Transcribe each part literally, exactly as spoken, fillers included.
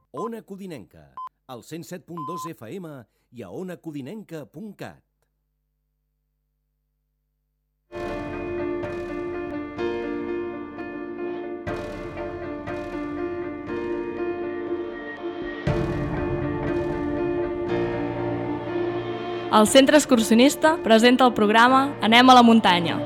Ona Codinenca, al cent set punt dos F M i a ona codinenca punt cat. El Centre Excursionista presenta el programa Anem a la muntanya.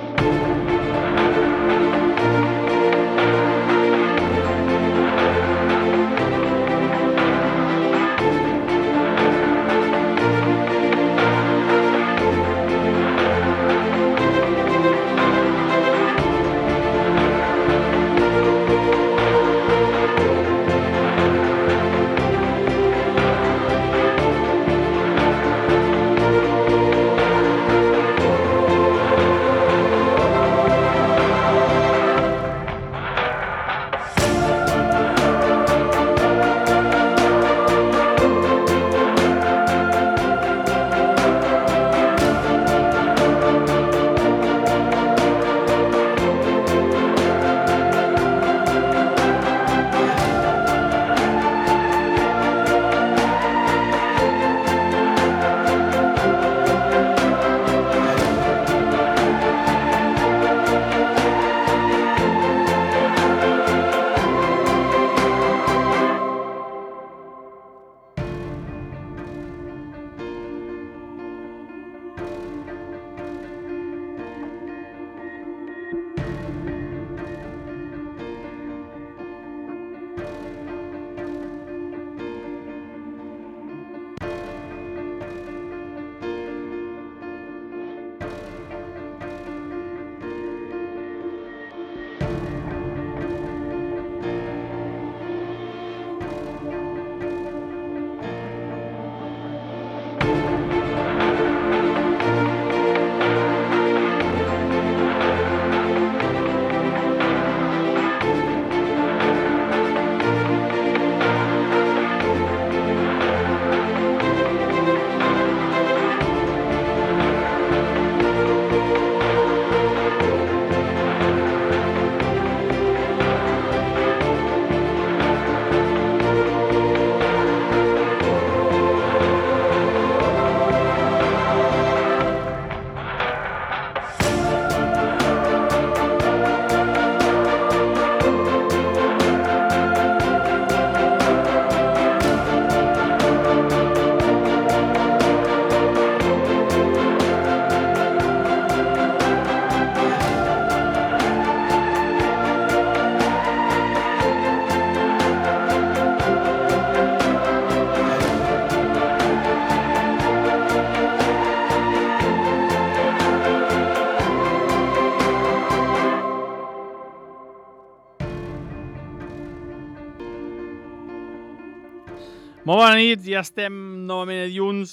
Molt bona nit, ja estem novament a dilluns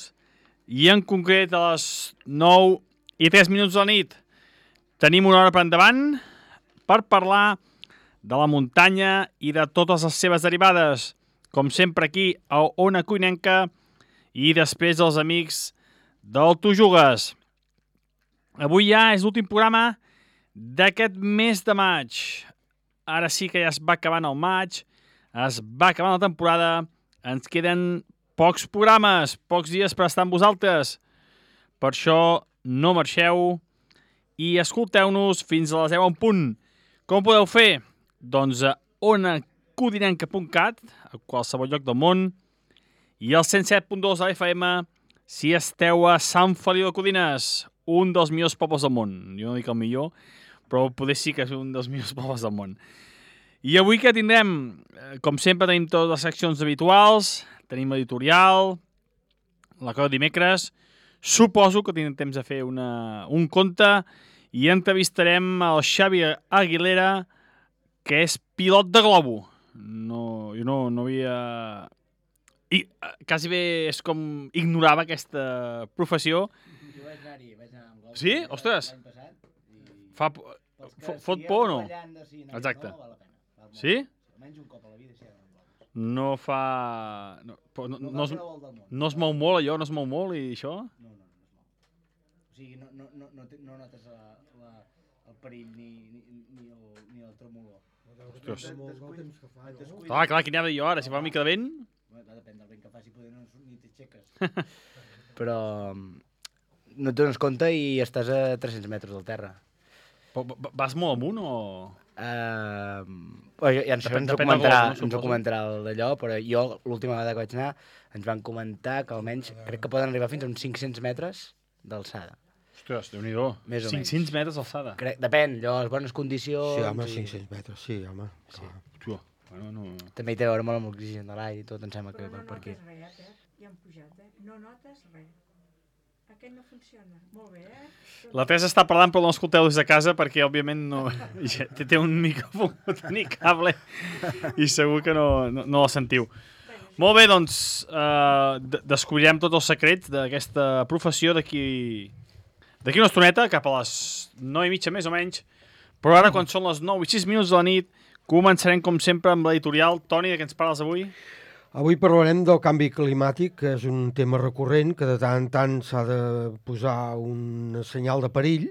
i en concret a les nou i tres minuts de la nit. Tenim una hora per endavant per parlar de la muntanya i de totes les seves derivades, com sempre aquí a Ona Codinenca i després dels amics del Tu Jugues. Avui ja és l'últim programa d'aquest mes de maig. Ara sí que ja es va acabant el maig, es va acabant la temporada. Ens queden pocs programes, pocs dies per estar amb vosaltres. Per això no marxeu i escolteu-nos fins a les deu en punt. Com ho podeu fer? Doncs a ona codinenca punt cat, a qualsevol lloc del món, i al cent set punt dos de la F M si esteu a Sant Feliu de Codines, un dels millors pobles del món. Jo no dic el millor, però poder sí que és un dels millors pobles del món. I avui què tindrem? Com sempre tenim totes les seccions habituals, tenim editorial, la cosa de dimecres, suposo que tindrem temps de fer una, un conte i entrevistarem el Xavi Aguilera, que és pilot de globo. No, jo no, no havia... I, quasi bé és com ignorava aquesta professió. Jo vaig anar-hi, vaig anar amb globo. Sí? Ostres! L'any passat. I... Fa, fot por o no? Exacte. No, val la pena. Sí? Almenys un cop a la vida s'hi ha d'anar amb globus. No fa... No, no, no, no, es, no es mou molt allò? No es mou molt i això? No, no, no es mou. O sigui, no, no, no, no, no notes la, la, el perill ni, ni, ni, el, ni el tremolor. Ostres. Molt del temps que fa, no? Clar, clar, quina jo ara, si fa una mica de vent... Bueno, depèn del vent que faci, poder no, ni t'aixeques. Però no et dones compte i estàs a tres-cents metres del terra. Però va- vas molt amunt o...? Uh, bueno, ja ens, Depèn- ens, ho depèn del comentarà, glob, no, ens ho suposo. comentarà el d'allò, però jo l'última vegada que vaig anar ens van comentar que almenys crec que poden arribar fins a uns cinc-cents metres d'alçada. Ostres, Déu-n'hi-do. Més o menys. cinc-cents metres d'alçada. Crec, depèn, allò, les bones condicions... Sí, home, i... cinc-cents metres, sí, home. Sí. clar. Hòstia, bueno, no... També hi té a veure molt amb l'oxigen de l'aire i tot, em sembla que Però per, no per aquí. notes res, eh, Pep? Ja han pujat, eh? No notes res. Aquest no funciona. Molt bé, eh? La Teresa està parlant però no l'escolteu des de casa perquè òbviament no... ja té, té un micròfon, no té ni cable i segur que no, no, no la sentiu. Molt bé, doncs eh, de- descobrirem tots els secrets d'aquesta professió d'aquí d'aquí una estoneta, cap a les nou i mitja més o menys, però ara quan són les nou i sis minuts de la nit començarem com sempre amb l'editorial. Toni, de què ens parles avui? Avui parlarem del canvi climàtic, que és un tema recurrent, que de tant en tant s'ha de posar un senyal de perill,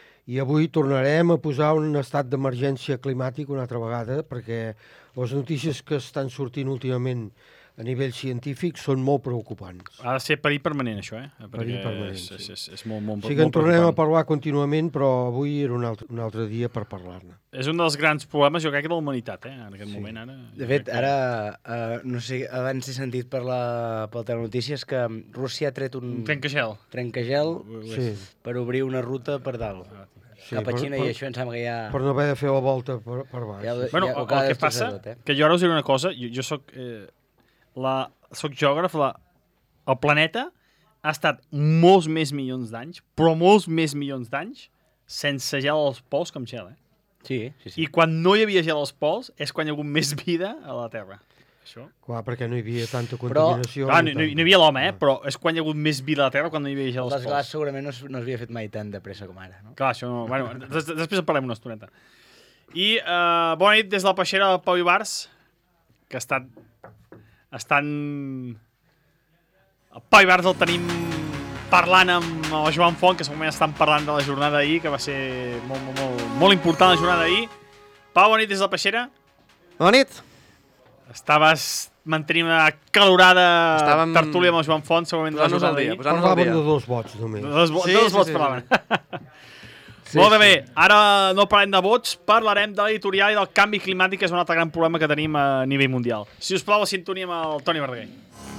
i avui tornarem a posar un estat d'emergència climàtica una altra vegada, perquè les notícies que estan sortint últimament a nivell científic són molt preocupants. Ha de ser perill permanent, això, eh? Perquè Perill permanent, és, sí. és, és, és molt, molt, O sigui que en molt tornem a preocupant. parlar contínuament, però avui era un altre, un altre dia per parlar-ne. És un dels grans problemes, jo crec, de la humanitat, eh? En aquest Sí. moment, ara... De fet, ara, uh, no sé, abans he sentit per la, pel telenotícies que Rússia ha tret un Un trencagel. trencagel Sí, per obrir una ruta per dalt, sí, cap a per- Xina, per- i això em sembla que ja... per no haver de fer la volta per, per baix. Ja, Bueno, ja ho el, acaba el de que passa, destrossar tot, eh? que jo ara us diré una cosa, jo, jo soc, eh, la, soc geògraf, la, el planeta ha estat molts més milions d'anys, però molts més milions d'anys, sense gel als pols com gel, eh? Sí, sí, sí. I quan no hi havia gel als pols és quan hi ha hagut més vida a la Terra. Això. Clar, perquè no hi havia tanta Però- contaminació. Clar, ni no, no, tant. no hi havia l'home, eh? Ah. Però és quan hi ha hagut més vida a la Terra quan no hi havia gel El als desglàs pols. segurament no, es- no s'havia fet mai tan de pressa com ara, no? Clar, això no... Bueno, des, després en parlem una estoneta. I eh, bona nit des de la peixera del Pau Ibars, que estan... estan... El Pau Ibars el tenim parlant amb el Joan Font, que segurament estan parlant de la jornada d'ahir, que va ser molt, molt, molt, molt important la jornada d'ahir. Pau, bona nit des de la peixera. Bona nit. Estaves mantenint una calorada Estàvem tertúlia amb el Joan Font, segurament de la Posant-nos al jornada dia, d'ahir. posant-nos al Parlaven dia. de dos vots, només. De dos, Sí, de dos sí, vots sí, parlaven. Sí, Molt sí. bé, ara no parlem de vots, parlarem de l'editorial i del canvi climàtic, que és un altre gran problema que tenim a nivell mundial. Si us plau, la sintonia amb el Toni Verdaguer.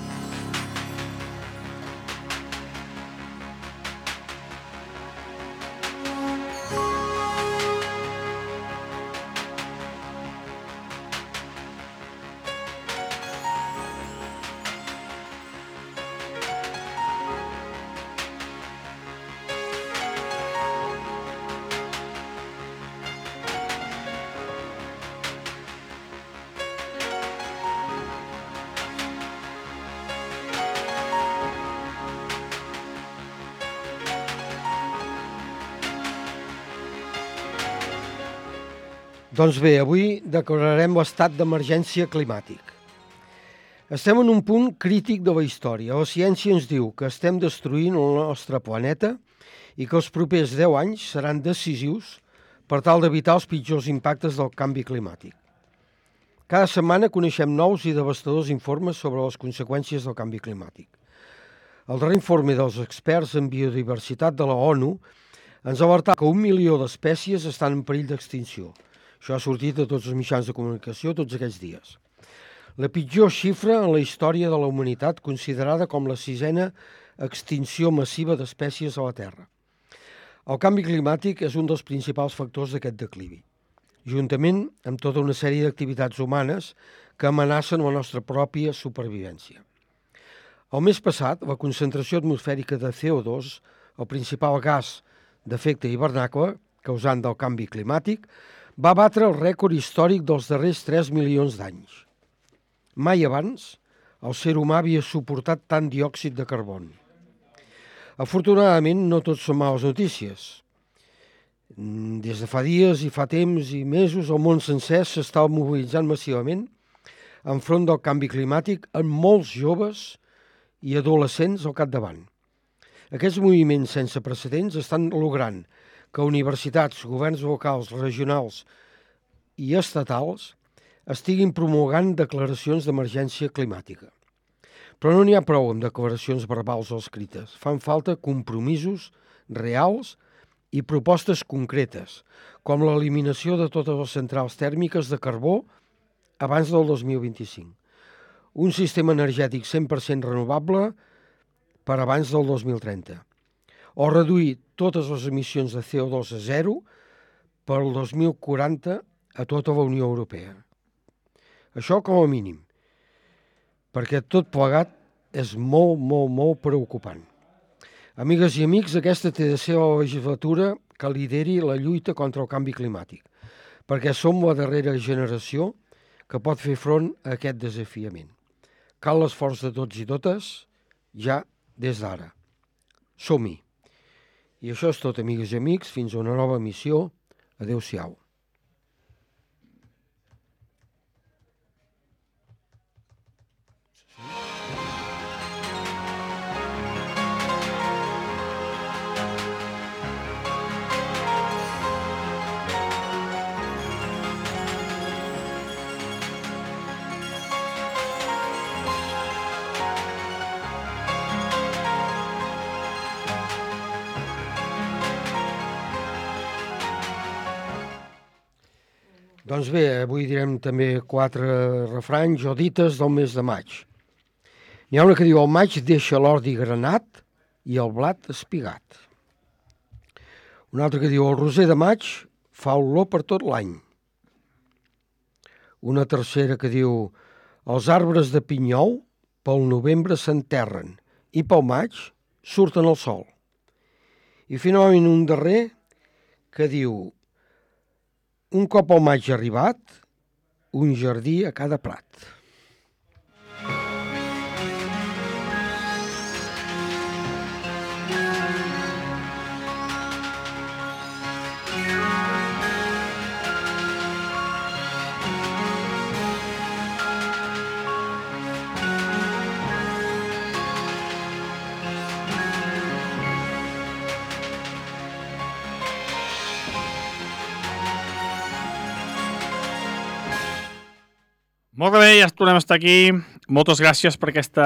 Doncs bé, avui declararem l'estat d'emergència climàtic. Estem en un punt crític de la història. La ciència ens diu que estem destruint el nostre planeta i que els propers deu anys seran decisius per tal d'evitar els pitjors impactes del canvi climàtic. Cada setmana coneixem nous i devastadors informes sobre les conseqüències del canvi climàtic. El darrer informe dels experts en biodiversitat de la ONU ens alerta que un milió d'espècies estan en perill d'extinció. Això ha sortit a tots els mitjans de comunicació tots aquests dies. La pitjor xifra en la història de la humanitat, considerada com la sisena extinció massiva d'espècies a la Terra. El canvi climàtic és un dels principals factors d'aquest declivi, juntament amb tota una sèrie d'activitats humanes que amenacen la nostra pròpia supervivència. El mes passat, la concentració atmosfèrica de C O dos, el principal gas d'efecte hivernacle causant del canvi climàtic, va batre el rècord històric dels darrers tres milions d'anys. Mai abans el ser humà havia suportat tant diòxid de carboni. Afortunadament, no tot són males notícies. Des de fa dies i fa temps i mesos, el món sencer s'està mobilitzant massivament enfront del canvi climàtic amb molts joves i adolescents al capdavant. Aquests moviments sense precedents estan logrant que universitats, governs locals, regionals i estatals estiguin promulgant declaracions d'emergència climàtica. Però no n'hi ha prou amb declaracions verbals o escrites. Fan falta compromisos reals i propostes concretes, com l'eliminació de totes les centrals tèrmiques de carbó abans del dos mil vint-i-cinc, un sistema energètic cent per cent renovable per abans del dos mil trenta, o reduir totes les emissions de C O dos a zero per al dos mil quaranta a tota la Unió Europea. Això com a mínim, perquè tot plegat és molt, molt, molt preocupant. Amigues i amics, aquesta té de ser la legislatura que lideri la lluita contra el canvi climàtic, perquè som la darrera generació que pot fer front a aquest desafiament. Cal l'esforç de tots i totes, ja des d'ara. Som-hi! I això és tot, amigues i amics. Fins a una nova emissió. Adéu-siau. Doncs bé, avui direm també quatre refranys o dites del mes de maig. N'hi ha una que diu: el maig deixa l'ordi granat i el blat espigat. Una altra que diu: el roser de maig fa olor per tot l'any. Una tercera que diu: els arbres de pinyol pel novembre s'enterren i pel maig surten al sol. I finalment un darrer que diu: un cop el maig arribat, un jardí a cada prat. Molt bé, ja tornem a estar aquí. Moltes gràcies per aquesta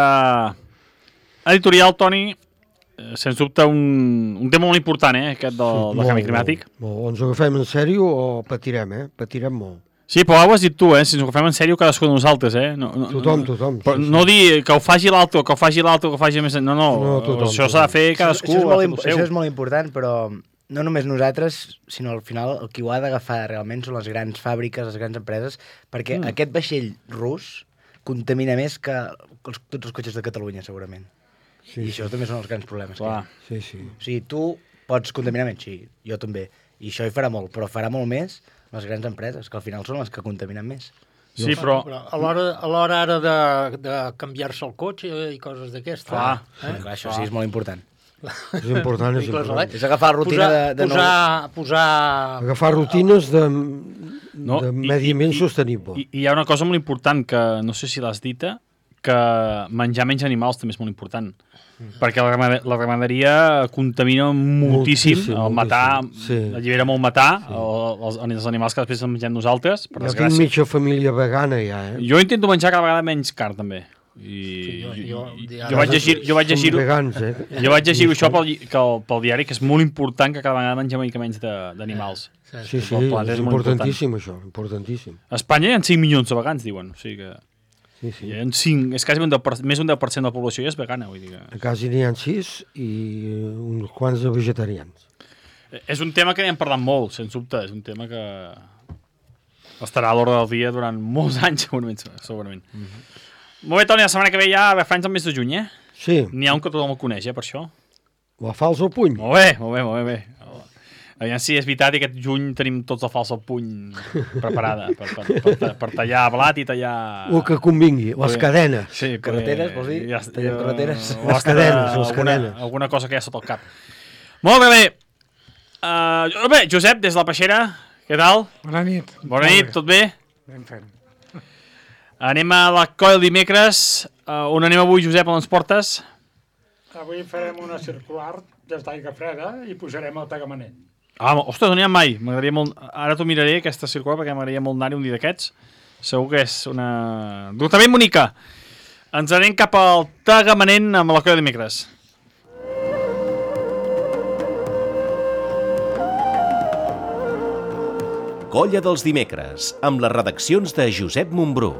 editorial, Toni. Sens dubte un, un tema molt important, eh, aquest del, sí, del molt, canvi climàtic. Molt, molt. Ens ho agafem en sèrio o patirem, eh? Patirem molt. Sí, però ho has dit tu, eh? Si ens ho agafem en sèrio cadascú de nosaltres, eh? No, no, tothom, tothom. Però sí, no sí. dir que ho faci l'altre, que ho faci l'altre, que ho faci més... No, no, no tothom, això s'ha de fer cadascú. Això, això, és molt, això és molt important, però no només nosaltres, sinó al final el qui ho ha d'agafar realment són les grans fàbriques, les grans empreses, perquè mm. aquest vaixell rus contamina més que els, tots els cotxes de Catalunya, segurament. Sí, I això sí. també són els grans problemes. Clar. Sí, sí. O sigui, tu pots contaminar menys, sí, jo també. I això hi farà molt, però farà molt més les grans empreses, que al final són les que contaminen més. Sí, però... però a l'hora ara de, de canviar-se el cotxe i coses d'aquestes. Clar, eh? sí, clar, això sí és molt important. És important, és important. És agafar la rutina posar, de, de posar, nou... posar... Agafar rutines de, no, de mediment sostenible. I, I hi ha una cosa molt important que no sé si l'has dita, que menjar menys animals també és molt important. Mm. Perquè la, la ramaderia contamina moltíssim, moltíssim el matar, sí. allibera molt matar sí. els, els animals que després mengem nosaltres, per ja desgràcia. tinc mitja família vegana ja, eh? Jo intento menjar cada vegada menys carn, també. I sí, jo, jo, jo, jo vaig llegir jo vaig llegir vegans, eh? jo vaig llegir això pel, pel, pel diari, que és molt important que cada vegada mengem una mica menys d'animals. Sí, sí, sí és importantíssim això, importantíssim. A Espanya hi ha cinc milions de vegans, diuen, o sigui que sí, sí. hi ha cinc, és quasi un deu per cent, més d'un deu per cent de la població ja és vegana, vull dir que... A quasi n'hi ha sis i uns quants de vegetarians. És un tema que n'hem parlat molt, sens dubte, és un tema que estarà a l'ordre del dia durant molts anys, segurament. segurament. Mm-hmm. Molt bé, Toni, la setmana que ve ja a França el mes de juny, eh? Sí. N'hi ha un que tothom el coneix, eh, per això. La falsa al puny. Molt bé, molt bé, molt bé. Aviam si és veritat i aquest juny tenim tots la falsa al puny preparada per, per, per, per, per tallar blat i tallar... El que convingui, les cadenes. Sí, carreteres, vols dir? Ja, Tallar carreteres. Les cadenes, les alguna, cadenes. Alguna cosa que hi ha sota el cap. Molt bé, bé. Uh, bé, Josep, des de la Peixera, què tal? Bona nit. Bona nit, tot bé? Ben fent. Anem a la colla el dimecres. Uh, on anem avui, Josep, on ens portes? Avui farem una circular des d'Aigua Freda i pujarem al Tagamanent. Ah, ostres, no n'hi ha mai. M'agradaria molt... Ara t'ho miraré, aquesta circular, perquè m'agradaria molt anar-hi un dia d'aquests. Segur que és una... També bonica. Ens anem cap al Tagamanent amb la colla de dimecres. Colla dels dimecres, amb les redaccions de Josep Montbrú.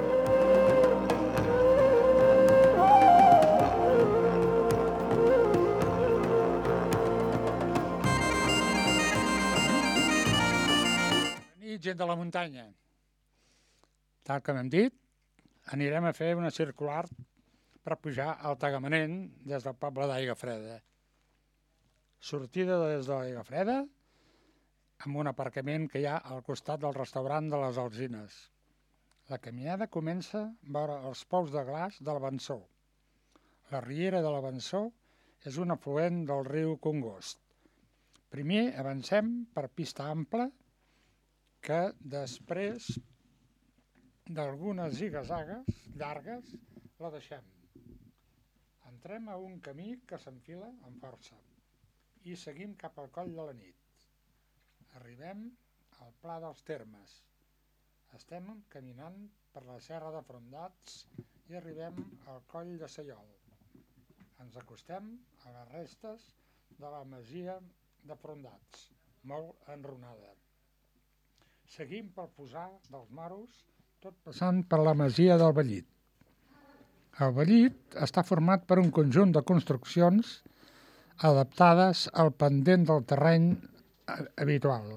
Gent de la muntanya. Tal com hem dit, anirem a fer una circular per pujar al Tagamanent des del poble d'Aigafreda. Sortida des d'Aigafreda amb un aparcament que hi ha al costat del restaurant de les Alzines. La caminada comença vora els pous de glaç de la Bensó. La riera de la Bensó és un afluent del riu Congost. Primer avancem per pista ampla que després d'algunes ziga-zagues llargues la deixem. Entrem a un camí que s'enfila amb força i seguim cap al coll de la nit. Arribem al Pla dels Termes. Estem caminant per la serra de Frondats i arribem al coll de Sallol. Ens acostem a les restes de la masia de Frondats, molt enrunada. Seguim pel Fossar dels Moros, tot passant per la masia del Vellit. El Vellit està format per un conjunt de construccions adaptades al pendent del terreny habitual.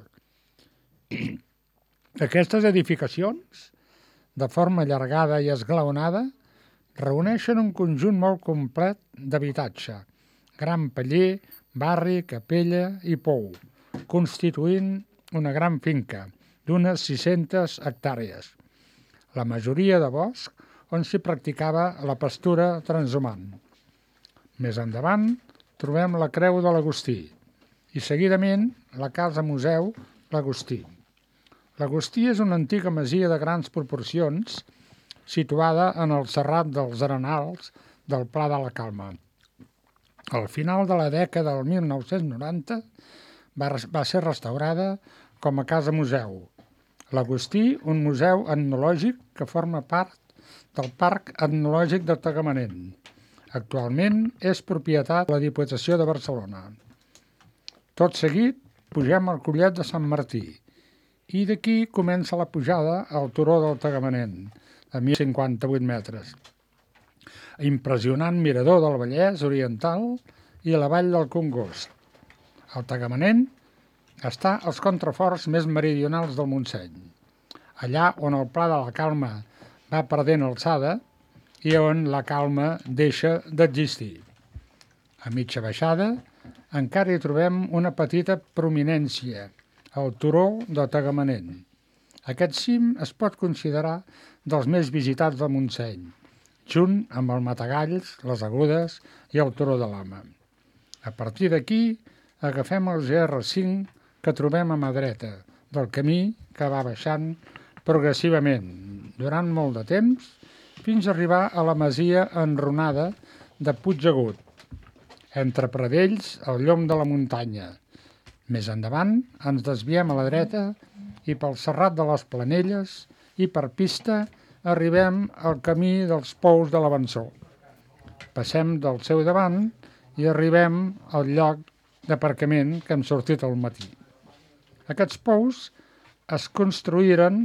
Aquestes edificacions, de forma allargada i esglaonada, reuneixen un conjunt molt complet d'habitatge, gran paller, barri, capella i pou, constituint una gran finca d'unes sis-centes hectàrees. La majoria de bosc on s'hi practicava la pastura transhumant. Més endavant trobem la Creu de l'Agustí i seguidament la Casa Museu L'Agustí. L'Agustí és una antiga masia de grans proporcions situada en el Serrat dels Arenals del Pla de la Calma. Al final de la dècada del mil nou-cents noranta va, va ser restaurada com a Casa Museu. L'Agustí, un museu etnològic que forma part del Parc Etnològic de Tagamanent. Actualment és propietat de la Diputació de Barcelona. Tot seguit, pugem al Collet de Sant Martí i d'aquí comença la pujada al turó del Tagamanent, a mil cinquanta-vuit metres. Impressionant mirador del Vallès Oriental i la vall del Congost. El Tagamanent està als contraforts més meridionals del Montseny, allà on el Pla de la Calma va perdent alçada i on la calma deixa d'existir. A mitja baixada encara hi trobem una petita prominència, el turó de Tagamanent. Aquest cim es pot considerar dels més visitats del Montseny, junt amb el Matagalls, les Agudes i el turó de l'Home. A partir d'aquí agafem el G R cinc que trobem a mà dreta del camí que va baixant progressivament durant molt de temps fins a arribar a la masia enrunada de Puigagut, entre Pradells, el llom de la muntanya. Més endavant ens desviem a la dreta i pel Serrat de les Planelles i per pista arribem al camí dels pous de la Bensó. Passem del seu davant i arribem al lloc d'aparcament que hem sortit al matí. Aquests pous es construïren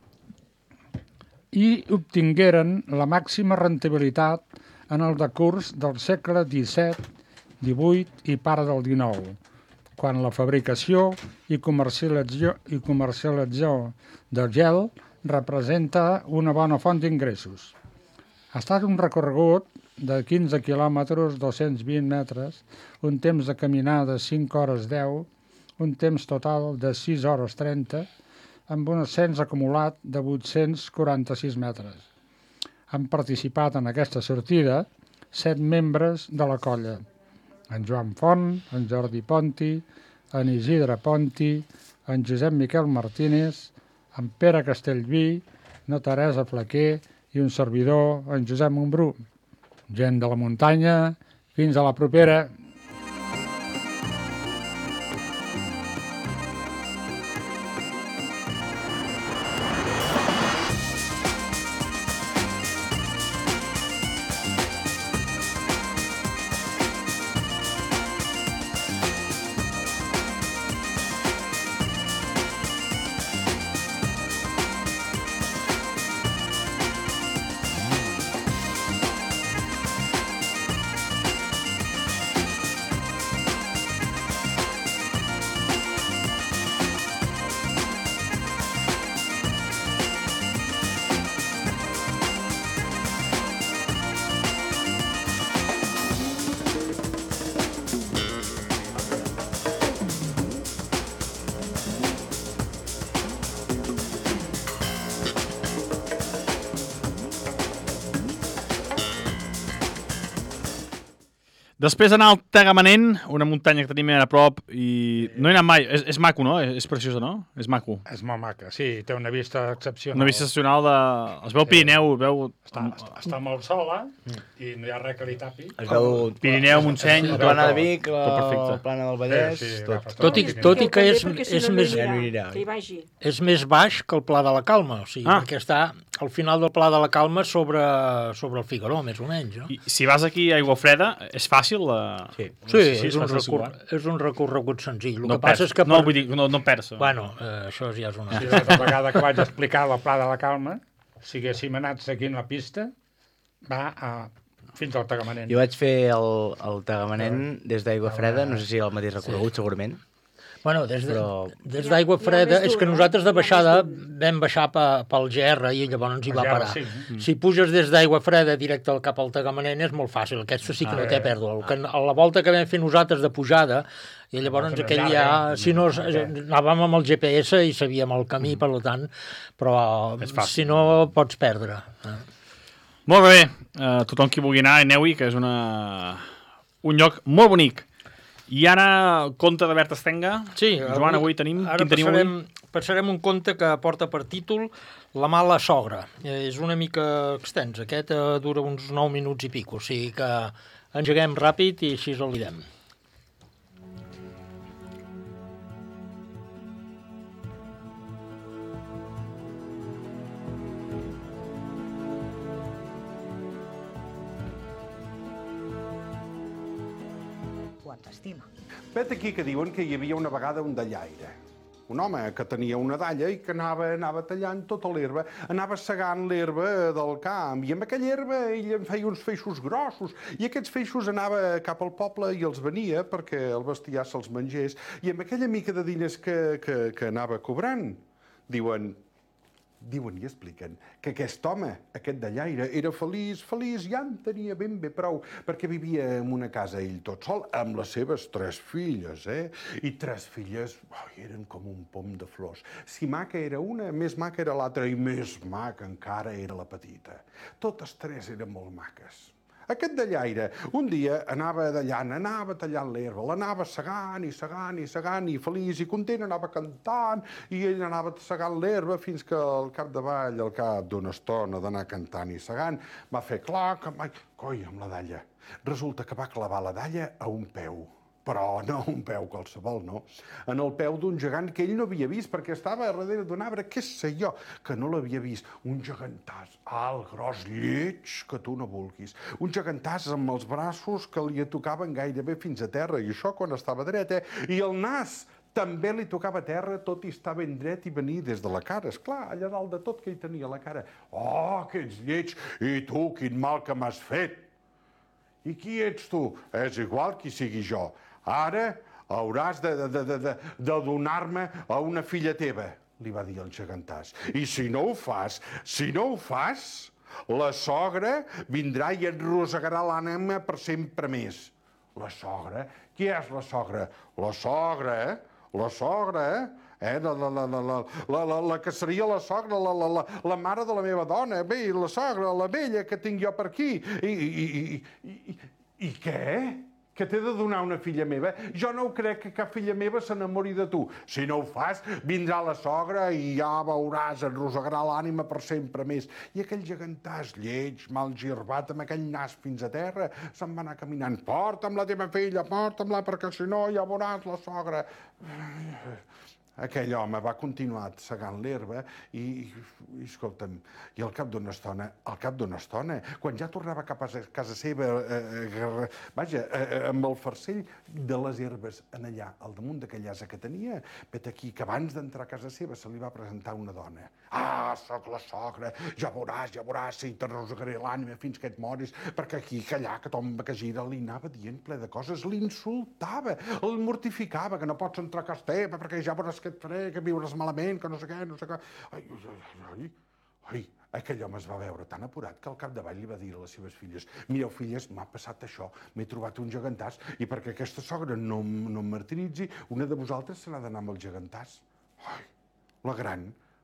i obtingueren la màxima rentabilitat en el decurs del segle disset, divuit i part del dinou, quan la fabricació i comercialització, i comercialització del gel representa una bona font d'ingressos. Ha estat un recorregut de quinze quilòmetres, dos-cents vint metres, un temps de caminar de cinc hores deu, un temps total de sis hores trenta, amb un ascens acumulat de vuit-cents quaranta-sis metres. Han participat en aquesta sortida set membres de la colla: en Joan Font, en Jordi Ponti, en Isidre Ponti, en Josep Miquel Martínez, en Pere Castellví, na Teresa Flaquer i un servidor, en Josep Montbrú. Gent de la muntanya, fins a la propera. Després anar al Tagamanent, una muntanya que tenim a prop, i no he anat mai. És, és maco, no? És, és preciosa, no? És maco. És molt maca, sí, té una vista excepcional. Una vista excepcional de... Es veu Pirineu, es veu... Està, està, està molt sola i no hi ha res que li tapi. Es veu Pirineu, Montseny... la plana de Vic, la, Tot perfecte. la plana del Vallès, Sí, sí, tot. agafes Tot i, el tot i que és, Perquè si és, no, no més, hi no anirà, anirà. que hi vagi. és més baix que el Pla de la Calma, o sigui, Ah. perquè està al final del Pla de la Calma sobre, sobre el Figaró, més o menys. No? I si vas aquí a Aigua Freda, és fàcil? La... Sí. Sí, sí, és, és un fàcil recor situar. és un recorregut senzill. El No que passa perds. és que... No, per- vull dir, no, no perds. Bueno, eh, això ja és una... Sí, la vegada que vaig explicar la Pla de la Calma, si haguéssim anat seguint la pista, va a, fins al Tagamanent. Jo vaig fer el, el Tagamanent des d'Aigua Freda, no sé si el mateix recorregut, segurament. Bueno, des de- Però- des d'Aigua Hi ha- hi ha Freda, més és que d'un, nosaltres de eh? Hi ha més baixada d'un. vam baixar pe, pel G R i llavors hi El va G R, parar. sí. Si puges des d'Aigua Freda directe al cap al Tagamanent és molt fàcil, aquest sí que no té pèrdua. El que, a la volta que vam fer nosaltres de pujada, i llavors Volta aquell més ja, llarga. si no, anàvem amb el G P S i sabíem el camí, per tant, però És fàcil. si no pots perdre. Eh? Molt bé, uh, tothom qui vulgui anar, aneu-hi, que és una... un lloc molt bonic. I ara, conte de Bert Estenga. Sí, Joan, avui tenim... Ara Quin tenim passarem, avui? passarem un conte que porta per títol La mala sogra. Eh, És una mica extens. Aquest eh, dura uns nou minuts i pico, o sigui que engeguem ràpid i així el direm. quan t'estima. Vet aquí que diuen que hi havia una vegada un dallaire. Un home que tenia una dalla i que anava, anava tallant tota l'herba, anava segant l'herba del camp, i amb aquella herba ell en feia uns feixos grossos, i aquests feixos anava cap al poble i els venia perquè el bestiar se'ls mengés, i amb aquella mica de diners que, que, que anava cobrant, diuen... Diuen i expliquen que aquest home, aquest dallaire, era feliç, feliç, ja en tenia ben bé prou, perquè vivia en una casa ell tot sol, amb les seves tres filles, eh? I tres filles, oh, eren com un pom de flors. Si maca era una, més maca era l'altra, i més maca encara era la petita. Totes tres eren molt maques. Aquest dallaire, un dia anava dallant, anava tallant l'herba, l'anava segant i segant i segant, i feliç i content, anava cantant, i ell anava segant l'herba fins que al capdavall, al cap d'una estona d'anar cantant i segant, va fer clac, coi, amb la dalla. Resulta que va clavar la dalla a un peu. Però no un peu qualsevol, no. En el peu d'un gegant que ell no havia vist, perquè estava darrere d'un arbre, què sé jo, que no l'havia vist. Un gegantàs alt, gros, lleig, que tu no vulguis. Un gegantàs amb els braços que li tocaven gairebé fins a terra, i això quan estava dret, eh? I el nas també li tocava a terra, tot i estar ben dret i venir des de la cara. Esclar, allà dalt de tot que hi tenia la cara. Oh, que ets lleig! I tu, quin mal que m'has fet! I qui ets tu? És igual qui sigui jo. Ara hauràs de, de, de, de, de donar-me a una filla teva, li va dir el gegantàs. I si no ho fas, si no ho fas, la sogra vindrà i et rosegarà l'ànima per sempre més. La sogra? Qui és la sogra? La sogra, eh? La sogra, eh? La, la, la, la, la, la, la, la que seria la sogra, la, la, la, la mare de la meva dona, bé, la sogra, la vella que tinc jo per aquí. I, i, i, i, i, i què? Que t'he de donar una filla meva? Jo no ho crec que cap filla meva s'enamori de tu. Si no ho fas, vindrà la sogra i ja veuràs, et rosegarà l'ànima per sempre més. I aquell gegantàs lleig, mal girbat, amb aquell nas fins a terra, se'n va anar caminant. Porta'm la teva filla, porta'm-la, perquè si no ja veuràs la sogra. Aquell home va continuar segant l'herba i, i, escolta'm, i al cap d'una estona, al cap d'una estona, quan ja tornava cap a casa seva, eh, eh, vaja, eh, amb el farcell de les herbes en allà, al damunt d'aquella asa que tenia, vet aquí que abans d'entrar a casa seva se li va presentar una dona. Ah, sóc la sogra, ja veuràs, ja veuràs, si t'arrosegaré l'ànima fins que et moris, perquè aquí, que allà, que tomba, que gira, li anava dient ple de coses, l'insultava, el mortificava, que no pots entrar a casa teva, perquè ja veuràs que et faré, que viuràs malament, que no sé què, no sé què... Ai, ai, ai, aquell home es va veure tan apurat que al capdavall li va dir a les seves filles: mireu, filles, m'ha passat això, m'he trobat un gegantàs, i perquè aquesta sogra no, no em martiritzi, una de vosaltres se n'ha d'anar amb el gegantàs. Ai, la gran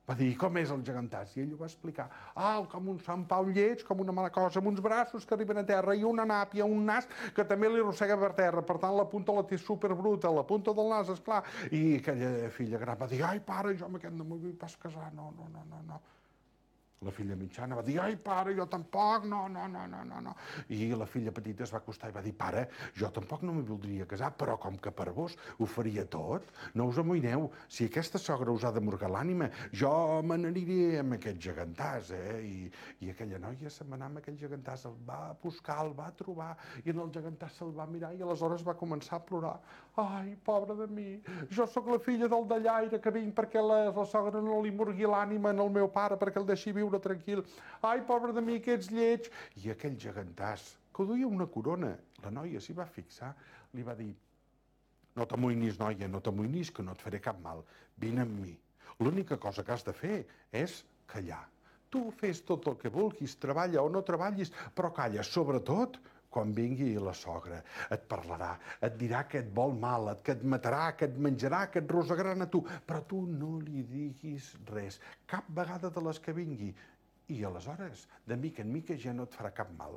Va dir, com és el gegantàs? I ell ho va explicar. Ah, com un Sant Pau lleig, com una mala cosa, amb uns braços que arriben a terra i una nàpia, un nas que també li arrossega per terra. Per tant, la punta la té superbruta, la punta del nas, esclar. I aquella filla gran va dir, ai, pare, jo amb aquest no m'ho vull pas casar, no, no, no, no, no. La filla mitjana va dir, ai, pare, jo tampoc, no, no, no, no, no, no. I la filla petita es va acostar i va dir, pare, jo tampoc no m'hi voldria casar, però com que per vos ho faria tot, no us amoïneu. Si aquesta sogra us ha de morgar l'ànima, jo me n'aniré amb aquest gegantàs, eh? I, I aquella noia se'n va anar amb aquell gegantàs, el va buscar, el va trobar, i en el gegantàs se'l va mirar i aleshores va començar a plorar. Ai, pobra de mi, jo sóc la filla del dallaire que vinc perquè la, la sogra no li morgui l'ànima en el meu pare, perquè el deixi viure tranquil. Ai, pobre de mi, que ets lleig. I aquell gegantàs, que duia una corona, la noia s'hi va fixar, li va dir, no t'amoïnis, noia, no t'amoïnis, que no et faré cap mal. Vine amb mi. L'única cosa que has de fer és callar. Tu fes tot el que vulguis, treballa o no treballis, però calla, sobretot quan vingui la sogra. Et parlarà, et dirà que et vol mal, que et matarà, que et menjarà, que et rosegaran a tu, però tu no li diguis res, cap vegada de les que vingui. I aleshores, de mica en mica, ja no et farà cap mal.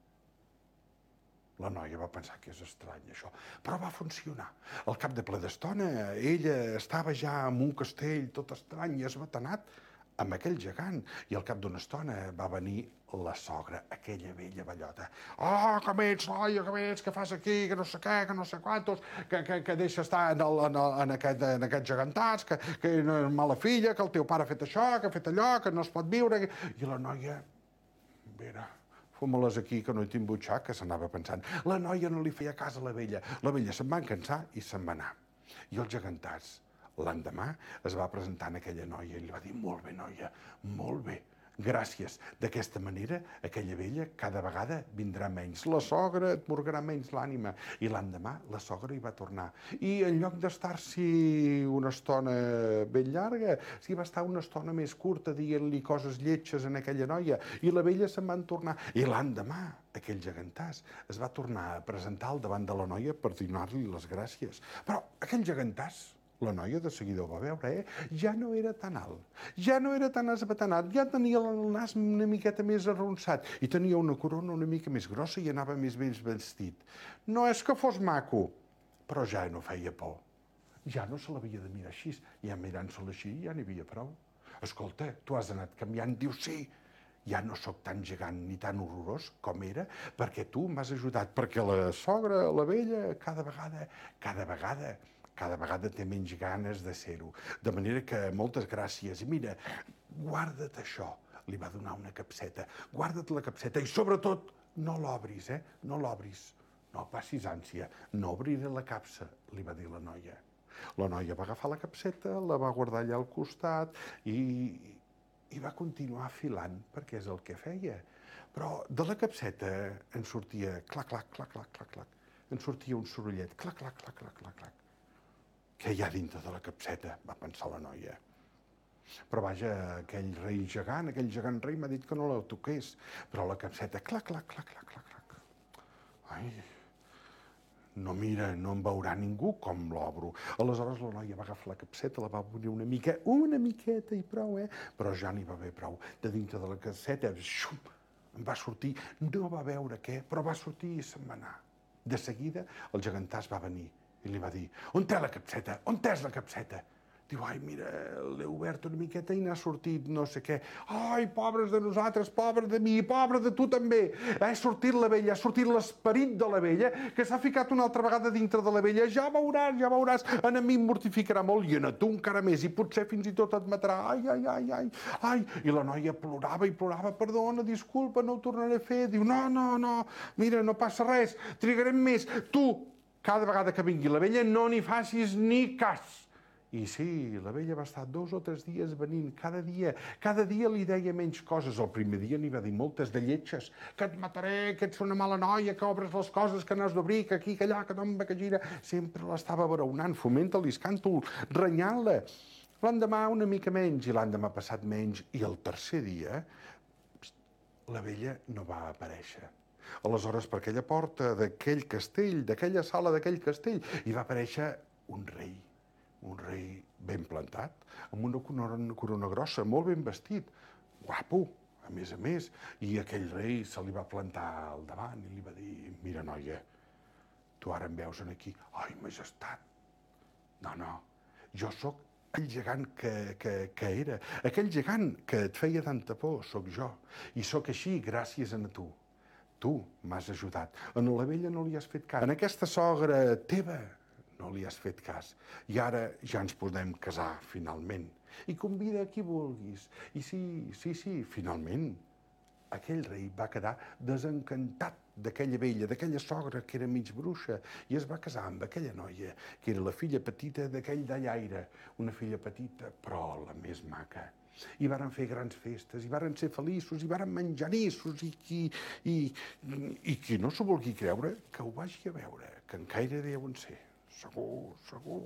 La noia va pensar que és estrany, això, però va funcionar. Al cap de ple d'estona, ella estava ja en un castell tot estrany i esbatanat amb aquell gegant, i al cap d'una estona va venir la sogra, aquella vella bellota. Oh, com ets, noia, com ets, què fas aquí, que no sé què, que no sé quantos, que, que, que deixa estar en, el, en, el, en, aquest, en aquest gegantàs, que, que no és mala filla, que el teu pare ha fet això, que ha fet allò, que no es pot viure. I la noia, mira, fuma-les aquí, que no hi tinc butxac, que s'anava pensant. La noia no li feia cas a la vella. La vella se'n va cansar i se'n va anar. I el gegantàs, l'endemà, es va presentar en aquella noia i li va dir, molt bé, noia, molt bé, gràcies. D'aquesta manera, aquella vella cada vegada vindrà menys. La sogra et morgarà menys l'ànima. I l'endemà la sogra hi va tornar. I en lloc d'estar-s'hi una estona ben llarga, s'hi va estar una estona més curta dient-li coses lletges en aquella noia. I la vella se'n van tornar. I l'endemà, aquell gegantàs es va tornar a presentar al davant de la noia per donar-li les gràcies. Però aquell gegantàs, la noia de seguida ho va veure, eh? Ja no era tan alt, ja no era tan esbatanat, ja tenia el nas una miqueta més arronsat i tenia una corona una mica més grossa i anava més ben vestit. No és que fos maco, però ja no feia por. Ja no se l'havia de mirar així, ja mirant-se-la així ja n'hi havia prou. Escolta, tu has anat canviant, diu sí, ja no sóc tan gegant ni tan horrorós com era, perquè tu m'has ajudat, perquè la sogra, la vella, cada vegada, cada vegada, cada vegada té menys ganes de ser-ho. De manera que moltes gràcies. I mira, guarda't això. Li va donar una capseta. Guarda't la capseta i sobretot no l'obris, eh? No l'obris. No passis ànsia. No obriré la capsa, li va dir la noia. La noia va agafar la capseta, la va guardar allà al costat i, i va continuar filant, perquè és el que feia. Però de la capseta en sortia clac, clac, clac, clac, clac, clac. En sortia un sorollet, clac, clac, clac, clac, clac, clac. Què hi ha dintre de la capseta? Va pensar la noia. Però vaja, aquell rei gegant, aquell gegant rei m'ha dit que no la toqués. Però la capseta, clac, clac, clac, clac, clac, clac. Ai, no mira, no em veurà ningú com l'obro. Aleshores la noia va agafar la capseta, la va obrir una mica, una miqueta i prou, eh? Però ja n'hi va haver prou. De dintre de la capseta, xum, em va sortir, no va veure què, però va sortir i se'n va anar. De seguida, el gegantàs va venir i li va dir, on té la capseta? On tens la capseta? Diu, ai, mira, l'he obert una miqueta i n'ha sortit no sé què. Ai, pobres de nosaltres, pobre de mi, pobre de tu també. Ha sortit la vella, ha sortit l'esperit de la vella, que s'ha ficat una altra vegada dintre de la vella. Ja veuràs, ja veuràs, a mi em mortificarà molt i a tu encara més, i potser fins i tot et matarà. Ai, ai, ai, ai, ai. I la noia plorava i plorava, perdona, disculpa, no ho tornaré a fer. Diu, no, no, no, mira, no passa res, trigarem més. Tu, cada vegada que vingui la vella, no n'hi facis ni cas. I sí, la vella va estar dos o tres dies venint, cada dia, cada dia li deia menys coses. El primer dia n'hi va dir moltes de lletges, que et mataré, que ets una mala noia, que obres les coses, que n'has d'obrir, que aquí, que allà, que tomba, que gira. Sempre l'estava braonant, fomenta-li, escàntol, renyant-la. L'endemà una mica menys i l'endemà passat menys. I el tercer dia, la vella no va aparèixer. Aleshores, per aquella porta d'aquell castell, d'aquella sala d'aquell castell, hi va aparèixer un rei, un rei ben plantat, amb una corona, una corona grossa, molt ben vestit, guapo, a més a més, i aquell rei se li va plantar al davant i li va dir, mira, noia, tu ara em veus aquí, ai, majestat, no, no, jo sóc aquell gegant que, que, que era, aquell gegant que et feia tanta por, sóc jo, i sóc així gràcies a tu. Tu m'has ajudat. A la vella no li has fet cas. En aquesta sogra teva no li has fet cas. I ara ja ens podem casar, finalment. I convida a qui vulguis. I sí, sí, sí, finalment, aquell rei va quedar desencantat d'aquella vella, d'aquella sogra que era mig bruixa, i es va casar amb aquella noia, que era la filla petita d'aquell dallaire, una filla petita, però la més maca. I varen fer grans festes, i varen ser feliços, i varen menjar anissos, i qui, i, i qui no s'ho vulgui creure, que ho vagi a veure, que encaire deuen ser. Segur, segur.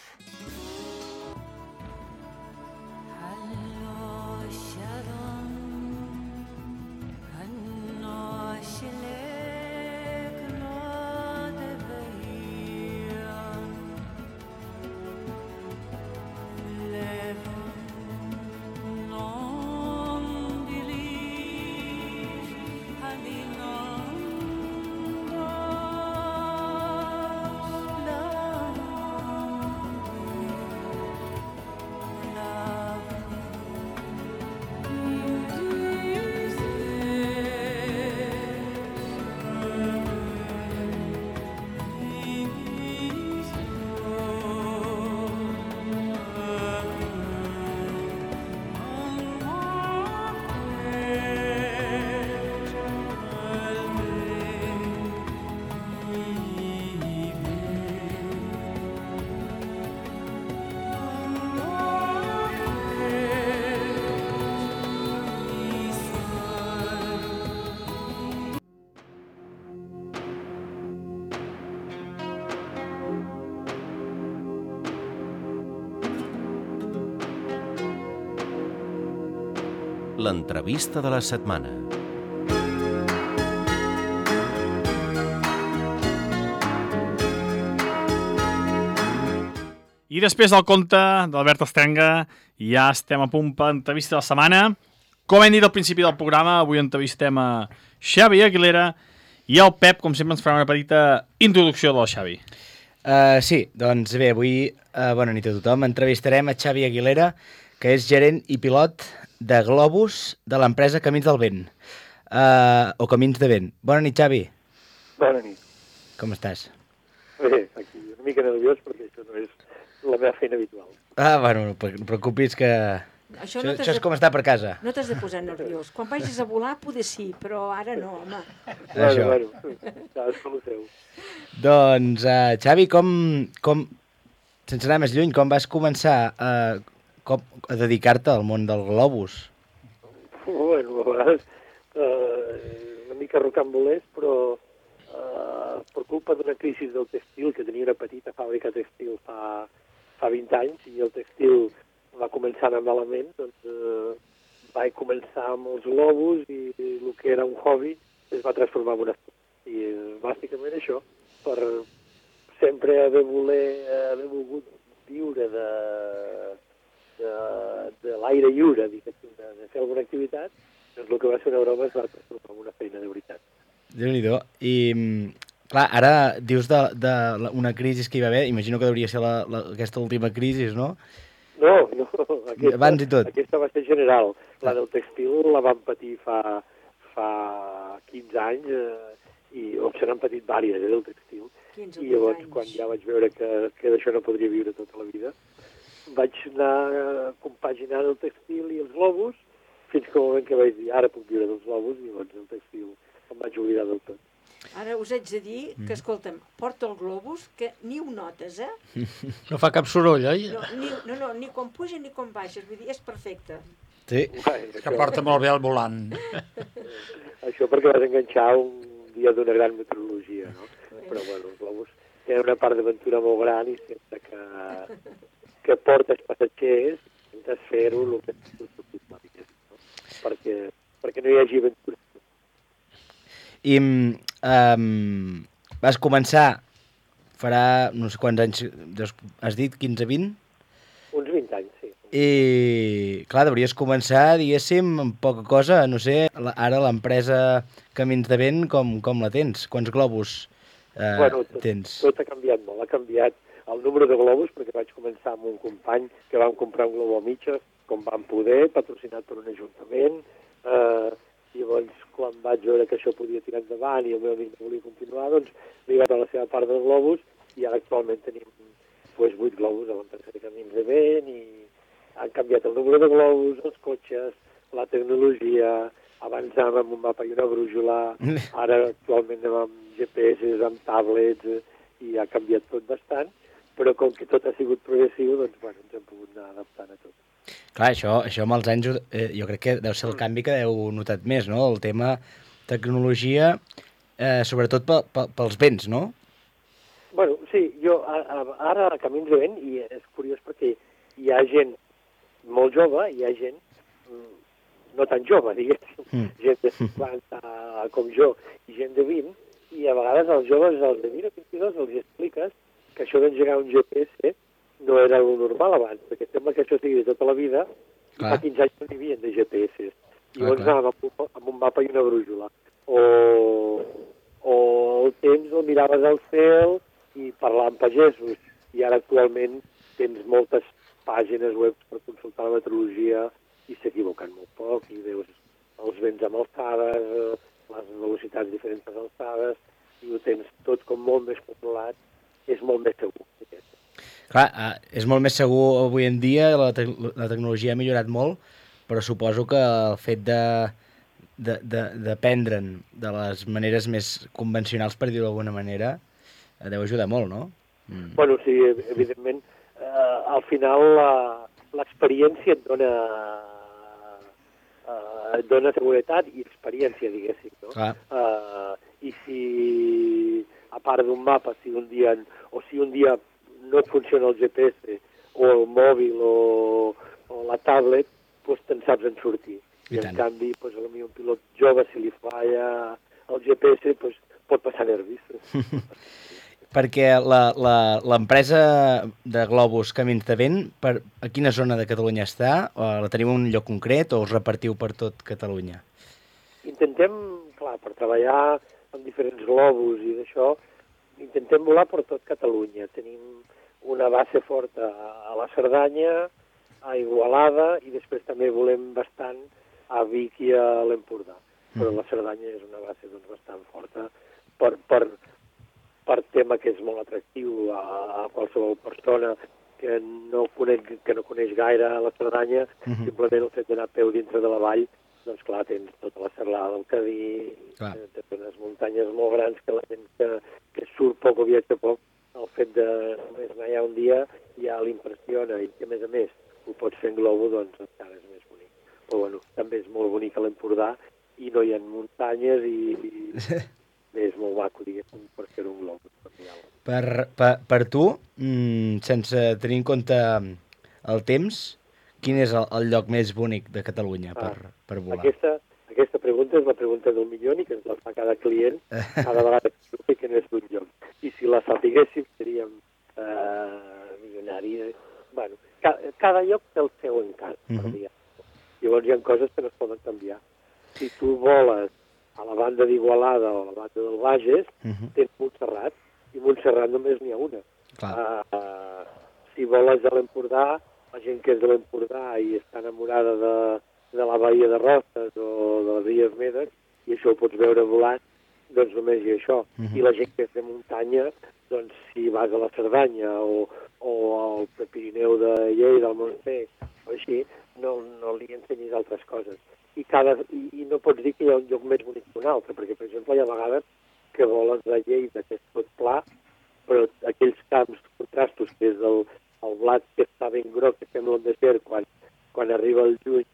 L'entrevista de la setmana. I després del conte d'Albert Estrenga, ja estem a punt per l'entrevista de la setmana. Com hem dit al principi del programa, avui entrevistem a Xavi Aguilera i el Pep, com sempre, ens farà una petita introducció del Xavi. Uh, sí, doncs bé, avui, uh, bona nit a tothom, entrevistarem a Xavi Aguilera, que és gerent i pilot de globus de l'empresa Camins del Vent, uh, o Camins de Vent. Bona nit, Xavi. Bona nit. Com estàs? Bé, aquí una mica nerviós perquè això no és la meva feina habitual. Ah, bueno, no et preocupis que... Això, això, no això és de... com estar per casa. No t'has de posar nerviós. Quan vagis a volar, poder sí, però ara no, home. Això. Bueno, bueno, cadascú el seu. Doncs, uh, Xavi, com, com, sense anar més lluny, com vas començar a, com, a dedicar-te al món del globus? Bueno, a vegades uh, una mica rocambolesc, però uh, per culpa d'una crisi del textil, que tenia una petita fàbrica textil fa, fa vint anys, i el textil va començar a anar malament, doncs uh, vaig començar amb els globus i, i el que era un hobby es va transformar en una... I uh, bàsicament això, per sempre haver, voler, haver volgut viure de, de, de l'aire lliure, de, de fer alguna activitat, doncs el que va ser una broma es va transformar en una feina de veritat. Déu-n'hi-do. I, clar, ara dius de, de una crisi que hi va haver, imagino que hauria ser la, la, aquesta última crisi, no? No, no, aquesta, abans i tot. Aquesta va ser general. La del textil la vam patir fa, fa quinze anys, eh, i o se n'han patit vàries, eh, del textil. I llavors, anys. Quan ja vaig veure que, que d'això no podria viure tota la vida, vaig anar compaginant el textil i els globus, fins que el moment que vaig dir, ara puc viure dels globus, i llavors el textil em vaig oblidar del tot. Ara us haig de dir que, escolta'm, porta el globus, que ni ho notes, eh? No fa cap soroll, oi? No, ni, no, no, ni quan puja ni quan baixes, vull dir, és perfecte. Sí. Bueno, que porta molt bé el volant. Això perquè vas enganxar un dia d'una gran meteorologia, no? Però, bueno, els globus tenen una part d'aventura molt gran i sempre que, que portes passatgers, intentes fer-ho el que és possible, no? Perquè, perquè no hi hagi aventura. I um, vas començar, farà no sé quants anys, has dit, quinze, vint? Uns, I, clar, devries començar, diguéssim, amb poca cosa, no sé, la- ara l'empresa Camins de Vent, com, com la tens? Quants globus eh, Bueno, tot, tens? tot ha canviat molt. Ha canviat el número de globus, perquè vaig començar amb un company que vam comprar un globo a mitges, com vam poder, patrocinat per un ajuntament. Eh, llavors, quan vaig veure que això podia tirar endavant i el meu amic no volia continuar, doncs li vaig a la seva part dels globus i ara actualment tenim pues, vuit globus a l'empresa de Camins de Vent i han canviat el número de globus, els cotxes, la tecnologia. Abans anàvem amb un mapa i una brújula, ara actualment anem amb G P S, amb tablets, eh, i ha canviat tot bastant, però com que tot ha sigut progressiu, doncs bueno, ens hem pogut anar adaptant a tot. Clar, això, això amb els anys eh, jo crec que deu ser el canvi que heu notat més, no? El tema tecnologia, eh, sobretot pe, pe, pels vents, no? Bueno, sí, jo a, a, ara a Camins de Vent, i és curiós perquè hi ha gent molt jove, hi ha gent mm, no tan jove, diguéssim, mm. gent de cinquanta com jo, i gent de vint, i a vegades els joves, els de vint o vint-i-dos, els expliques que això d'engegar un G P S no era el normal abans, perquè sembla que això sigui de tota la vida, i fa quinze anys no n'hi havia de G P S. I llavors anàvem amb un, amb un mapa i una brújula. O, o el temps el miraves al cel i parlar amb pagesos. I ara actualment tens moltes pàgines web per consultar la meteorologia i s'equivoquen molt poc, i veus els vents amb alçades, les velocitats diferents a alçades, i ho tens tot com molt més controlat, és molt més segur. Clar, eh, és molt més segur avui en dia, la, te la tecnologia ha millorat molt, però suposo que el fet de d'aprendre'n de, de, de les maneres més convencionals, per dir-ho d'alguna manera, eh, deu ajudar molt, no? Mm. Bueno, sí, evidentment, eh, al final l'experiència et dona eh, et dona seguretat i experiència, diguéssim, no? Clar. Eh, I si, a part d'un mapa, si un dia, o si un dia no et funciona el G P S, o el mòbil, o, o la tablet, doncs te'n saps en sortir. I, I en canvi, doncs, a mi un pilot jove, si li falla el G P S, doncs, pot passar nervis. Perquè l'empresa de globus Camins de Vent, per, a quina zona de Catalunya està? O la teniu en un lloc concret o us repartiu per tot Catalunya? Intentem, clar, per treballar amb diferents globus i d'això, intentem volar per tot Catalunya. Tenim una base forta a la Cerdanya, a Igualada, i després també volem bastant a Vic i a l'Empordà. Però la Cerdanya és una base doncs, bastant forta per, per, per tema que és molt atractiu a, a qualsevol persona que no, conec, que no coneix gaire la Cerdanya. Uh-huh. Simplement el fet d'anar a peu dintre de la vall, doncs clar, tens tota la serralada del Cadí, tens unes muntanyes molt grans que la gent que, que surt poc o viatja poc, el fet de només anar allà un dia ja l'impressiona, i que a més a més ho pots fer en globo, doncs encara és més bonic. Però bueno, també és molt bonic a l'Empordà i no hi ha muntanyes i, i és molt maco, diguéssim, per fer un globo. Per, per, per tu, mmm, sense tenir en compte el temps, quin és el, el lloc més bonic de Catalunya per, ah, per volar? Aquesta, aquesta pregunta és la pregunta del milió i que ens la fa cada client cada vegada que que n'és d'un lloc. I si la sapiguéssim seríem eh, milionaris. Bueno, ca, cada lloc té el seu encant, uh -huh. per dir. Llavors hi ha coses que no es poden canviar. Si tu voles a la banda d'Igualada o a la banda del Bages, uh -huh. tens Montserrat, i Montserrat només n'hi ha una. Uh, uh, si voles a l'Empordà, la gent que és de l'Empordà i està enamorada de, de la Bahia de Roses o de les Illes Medes, i això ho pots veure volant, doncs només hi ha això. Uh-huh. I la gent que és de muntanya, doncs si vas a la Cerdanya o, o al Pirineu de Lleida, al Montsec, o així, no, no li ensenyis altres coses. I, cada, i, i no pots dir que hi ha un lloc més bonic que un altre, perquè, per exemple, hi ha vegades que voles de Lleida, que és tot pla, però aquells camps contrastos, que és el, el blat que està ben groc, que sembla un desert quan, quan arriba el juny,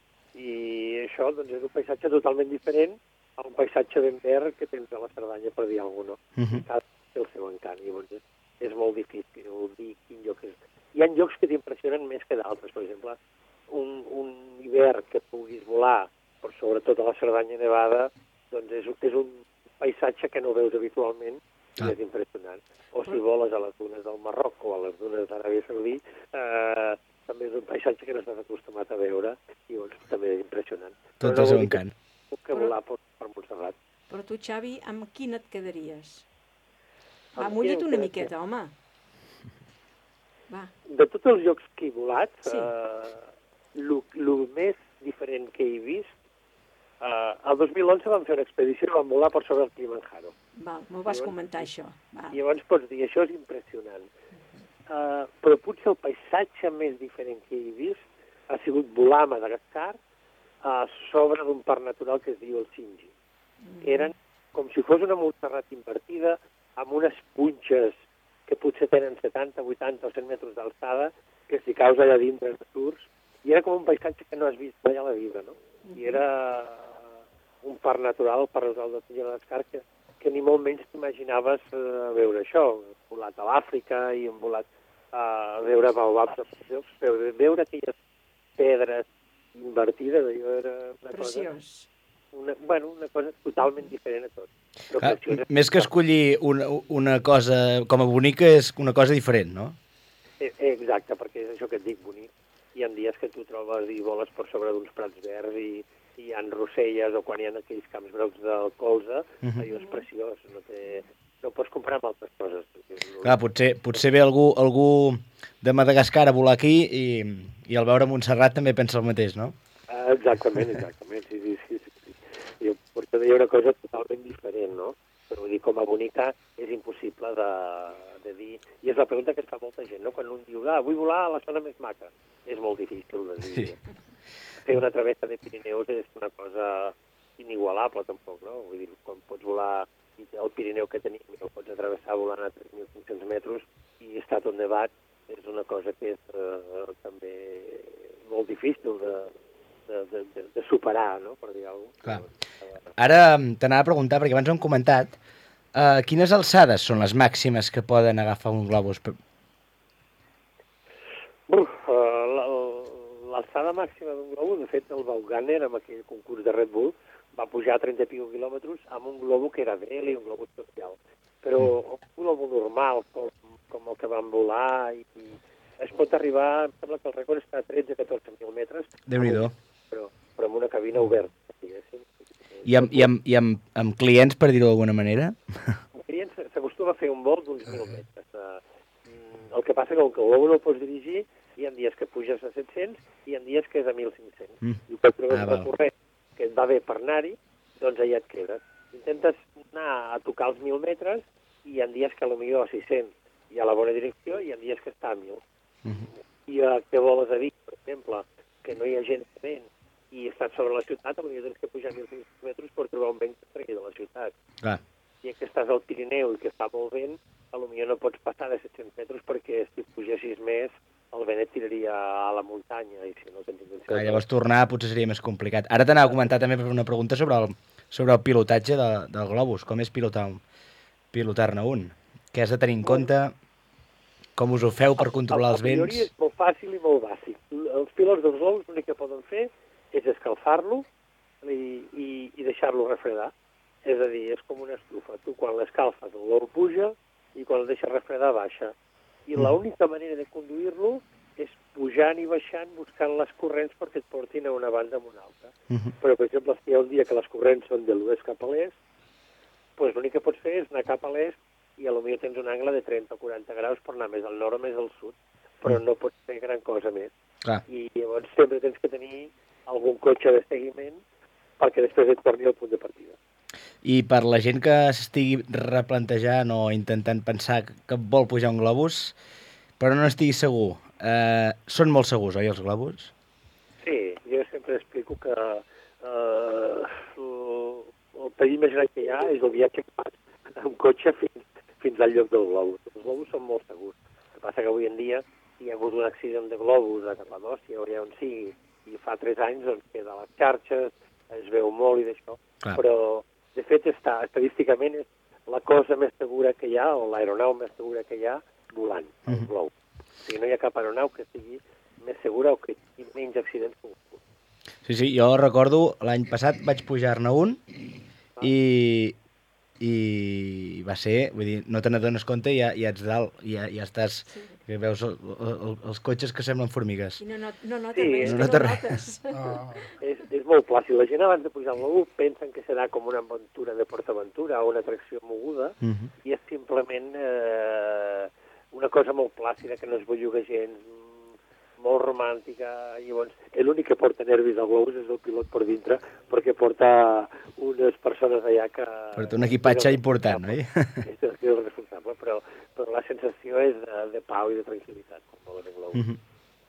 i això doncs, és un paisatge totalment diferent a un paisatge ben verd que tens a la Cerdanya, per dir alguna cosa. No? Uh-huh. Cada té el seu encant, i llavors és, és molt difícil dir quin lloc és. Hi ha llocs que t'impressionen més que d'altres, per exemple, un, un hivern que puguis volar, però sobretot a la Cerdanya Nevada, doncs és, és un paisatge que no veus habitualment, i ah. és impressionant. O si voles a les dunes del Marroc o a les dunes d'Aràbia Saudí, eh, també és un paisatge que no estàs acostumat a veure, i llavors també és impressionant. Tot Però el seu no vol dir encant. que puc que volar per, per Montserrat. Però tu, Xavi, amb quin et quedaries? Va, Amb mulla't qui em una quedaria? miqueta, home. Va. De tots els llocs que he volat, Sí. el més diferent que he vist, eh, el dos mil onze vam fer una expedició i vam volar per sobre el Kilimanjaro. Val, m'ho vas Llavors- comentar, això. Val. I llavors pots dir, això és impressionant. Uh, però potser el paisatge més diferent que he vist ha sigut volar a Madagascar a sobre d'un parc natural que es diu el Sinji. Eren com si fos una Montserrat invertida, amb unes punxes que potser tenen setanta, vuitanta o cent metres d'alçada, que si caus allà dintre surts, i era com un paisatge que no has vist mai a la vida, no? I era un parc natural, el parc natural de Madagascar, que, que ni molt menys t'imaginaves uh, veure això. Hem volat a l'Àfrica i hem volat a veure baobabs de llocs, però veure aquelles pedres invertides, allò era una Preciós. cosa... Una, bueno, una cosa totalment diferent a tot. Però Clar, preciós és- més que escollir una, una cosa com a bonica, és una cosa diferent, no? Eh, eh, Exacte, perquè és això que et dic, bonic. Hi ha dies que tu trobes i voles per sobre d'uns prats verds i, i hi ha roselles, o quan hi ha aquells camps grocs del colze, Mhm. allò és preciós, no, té, no pots comprar amb altres coses. Clar, potser, potser ve algú, algú de Madagascar a volar aquí i, i al veure Montserrat també pensa el mateix, no? Ah, exactament, exactament, sí, sí, sí. sí. Jo porto dir una cosa totalment diferent, no? Però vull dir, com a bonica és impossible de, de dir... I és la pregunta que es fa molta gent, no? Quan un diu, ah, vull volar a la zona més maca. És molt difícil de dir. Sí. Fer una travessa de Pirineus és una cosa inigualable, tampoc, no? Vull dir, quan pots volar el Pirineu que tenim, el pots atravessar volant a tres mil cinc-cents metres i està tot nevat, és una cosa que és eh, també molt difícil de, de, de, de, de superar, no?, per dir alguna cosa. Clar. Ara mm, t'anava a preguntar, perquè abans ho hem comentat, uh, quines alçades són les màximes que poden agafar un globus? Uf, uh, l'alçada màxima d'un globus, de fet, el Vaughaner, amb aquell concurs de Red Bull, va pujar a trenta i pico quilòmetres amb un globo que era d'heli, un globus social. Però un globo normal, com, com el que van volar, i, i es pot arribar, em sembla que el rècord està a tretze a catorze mil metres, Déu-n'hi-do. però, però amb una cabina oberta, diguéssim. I amb, i amb, i amb, amb clients, per dir-ho d'alguna manera? El client s'acostuma a fer un vol d'uns mil metres. Uh, el que passa que com que el globo no el pots dirigir, hi ha dies que puges a set-cents i hi ha dies que és a mil cinc-cents. Mm. I quan trobes Ah, un val. corrent que et va bé per anar-hi, doncs allà et quedes. Intentes anar a tocar els mil metres i hi ha dies que potser a sis-cents hi ha la bona direcció i hi ha dies que està a mil. Mm-hmm. I uh, què voles a dir, per exemple, que no hi ha gent fent i estàs sobre la ciutat, potser tens que pujar mil cinc-cents metres per trobar un vent que es tregui de la ciutat. Clar. I que estàs al Pirineu i que fa molt vent, potser no pots passar de set-cents metres perquè si pugessis més el vent et tiraria a la muntanya i si no tens intenció... Clar, llavors tornar potser seria més complicat. Ara t'anava a comentar també per una pregunta sobre el, sobre el pilotatge de, del globus. Com és pilotar un- pilotar-ne un? Què has de tenir en compte? Com us ho feu per controlar els A priori vents? és molt fàcil i molt bàsic. Els pilots dels globus l'únic que poden fer és escalfar-lo i, i, i deixar-lo refredar. És a dir, és com una estufa. Tu quan l'escalfes el globo puja i quan el deixes refredar baixa. I l'única manera de conduir-lo és pujant i baixant buscant les corrents perquè et portin a una banda o a una altra. Mhm. Però, per exemple, si hi ha un dia que les corrents són de l'oest cap a l'est, doncs l'únic que pots fer és anar cap a l'est i potser tens un angle de trenta o quaranta graus per anar més al nord o més al sud, però no pots fer gran cosa més. Clar. I llavors sempre tens que tenir algun cotxe de seguiment perquè després et torni al punt de partida. I per la gent que s'estigui replantejant o intentant pensar que vol pujar un globus, però no estigui segur, eh, són molt segurs, oi, els globus? Sí, jo sempre explico que eh, el, el perill més gran que hi ha és el viatge que fas amb cotxe fins, fins al lloc del globus. Els globus són molt segurs. El que passa que avui en dia hi ha hagut un accident de globus a Capadòcia o allà on sigui, i fa tres anys doncs, queda a les xarxes, es veu molt i d'això, Clar. però de fet està, estadísticament és la cosa més segura que hi ha, o l'aeronau més segura que hi ha, volant, el Mhm. globus. O sigui, no hi ha cap aeronau que sigui més segura o que tingui menys accidents que un globus. Sí, sí, jo recordo l'any passat vaig pujar-ne un i, i va ser, vull dir, no te n'adones compte i ja, ja ets dalt, ja, ja estàs Que veus el, el, els cotxes que semblen formigues. I no, no, no notes Sí, res, no que nota no res. notes. Oh. És, és molt plàcid. La gent abans de pujar al globus pensen que serà com una aventura de PortAventura o una atracció moguda, Uh -huh. i és simplement eh, una cosa molt plàcida, que no es belluga gens, molt romàntica. Llavors, l'únic que porta nervis al globus és el pilot per dintre, perquè porta unes persones allà que... Porta un equipatge important, oi? És el, és el responsable, però, però la sensació és de, de pau i de tranquil·litat quan volen en globus. Uh -huh.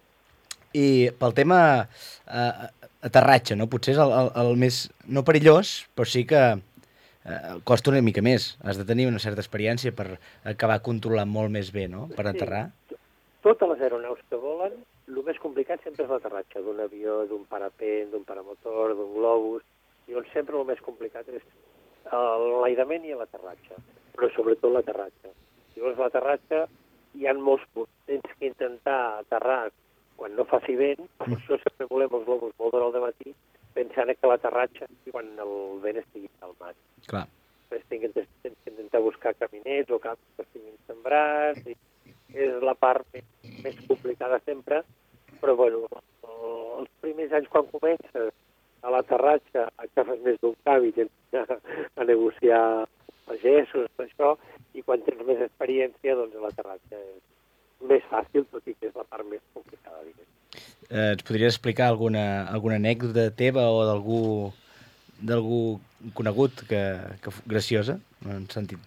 I pel tema eh, aterratge, no? Potser és el, el, el més, no perillós, però sí que eh, costa una mica més. Has de tenir una certa experiència per acabar controlant molt més bé, no?, per aterrar. Sí. Totes les aeronaus que volen, el més complicat sempre és l'aterratge d'un avió, d'un parapent, d'un paramotor, d'un globus. Llavors sempre el més complicat és l'enlairament i l'aterratge, però sobretot l'aterratge. Llavors l'aterratge hi ha molts punts. Tens que intentar aterrar quan no faci vent, per això sempre volem els globus molt d'hora al matí, pensant que l'aterratge i quan el vent estigui calmat. Clar. Després tens, tens que intentar buscar caminets o camps que estiguin sembrats, i és la part més, més complicada sempre, però bueno, els primers anys quan comences a l'aterratge agafes més d'un camp i tens a, a negociar pagesos, això, i quan tens més experiència, doncs l'aterratge és més fàcil, tot i que és la part més complicada, diguem. Eh, ens podries explicar alguna, alguna anècdota teva o d'algú d'algú conegut que, que graciosa, en sentit...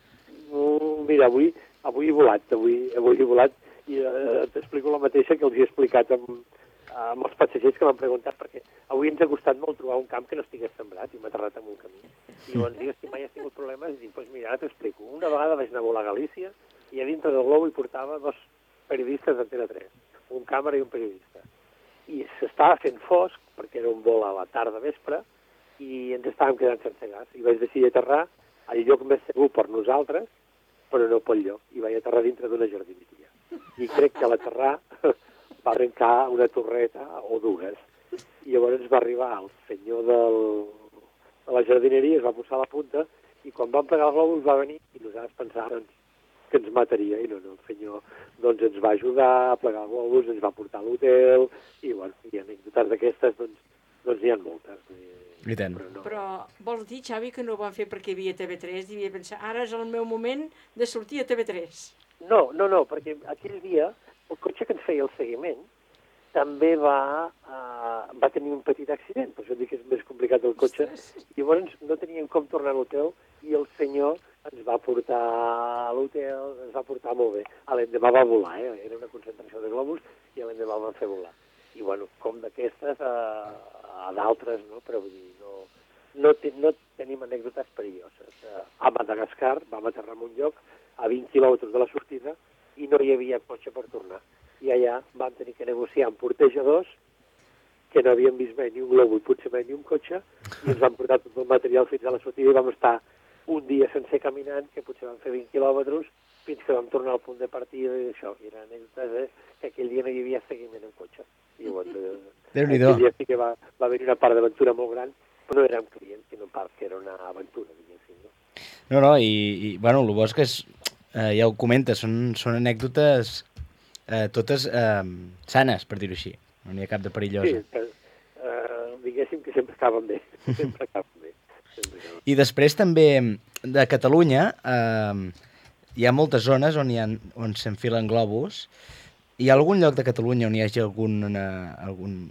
Mm, mira, avui, avui he volat, avui, avui he volat, i eh, t'explico la mateixa que els he explicat amb, amb els passatgers que m'han preguntat, perquè avui ens ha costat molt trobar un camp que no estigués sembrat i m'ha aterrat en un camí. I llavors digues si mai has tingut problemes, i dic, doncs mira, ara t'explico. Una vegada vaig anar a volar a Galícia i a dintre del globo hi portava dos periodistes d'Antena tres, un càmera i un periodista. I s'estava fent fosc, perquè era un vol a la tarda vespre, i ens estàvem quedant sense gas. I vaig decidir aterrar al lloc més segur per nosaltres, però no pel lloc. I vaig aterrar dintre d'una jardineria. I crec que a l'aterrar va arrencar una torreta o dues. I llavors va arribar el senyor del, de la jardineria, es va posar a la punta, i quan vam plegar el globus va venir i nosaltres pensàvem que ens mataria, i no, no, el senyor doncs ens va ajudar a plegar el globus, ens va portar a l'hotel, i bueno, i anècdotes d'aquestes doncs, doncs hi ha moltes. I tant. Però, no. Però vols dir, Xavi, que no ho van fer perquè hi havia T V tres i devia pensar, ara és el meu moment de sortir a T V tres. No, no, no, perquè aquell dia el cotxe que ens feia el seguiment també va, uh, va tenir un petit accident, per això dic que és més complicat el cotxe. Llavors no teníem com tornar a l'hotel i el senyor ens va portar a l'hotel, ens va portar molt bé. A l'endemà va volar, eh? Era una concentració de globus i a l'endemà van fer volar. I bueno, com d'aquestes a, a d'altres, no? Però vull dir, no, no, te, no tenim anècdotes perilloses. A Madagascar vam aterrar en un lloc a vint quilòmetres de la sortida i no hi havia cotxe per tornar. I allà vam tenir que negociar amb portejadors que no havien vist mai ni un globo i potser mai ni un cotxe, i ens van portar tot el material fins a la sortida i vam estar un dia sense caminant, que potser vam fer vint quilòmetres, fins que vam tornar al punt de partida i això. I eren anècdotes eh, que aquell dia no hi havia seguiment en cotxe. I llavors, eh, Déu-n'hi-do. aquell dia sí que va, va haver una part d'aventura molt gran, però no érem clients, sinó part que era una aventura, diguéssim. No, no, no i, i bueno, el bo és que és, eh, ja ho comentes, són, són anècdotes eh, totes eh, sanes, per dir-ho així. No n'hi ha cap de perillosa. Sí, que, eh, diguéssim que sempre acaben bé. Sempre acaben bé. Sempre acaben. I després també de Catalunya eh, hi ha moltes zones on, hi ha, on s'enfilen globus. Hi ha algun lloc de Catalunya on hi hagi algun... Una, algun,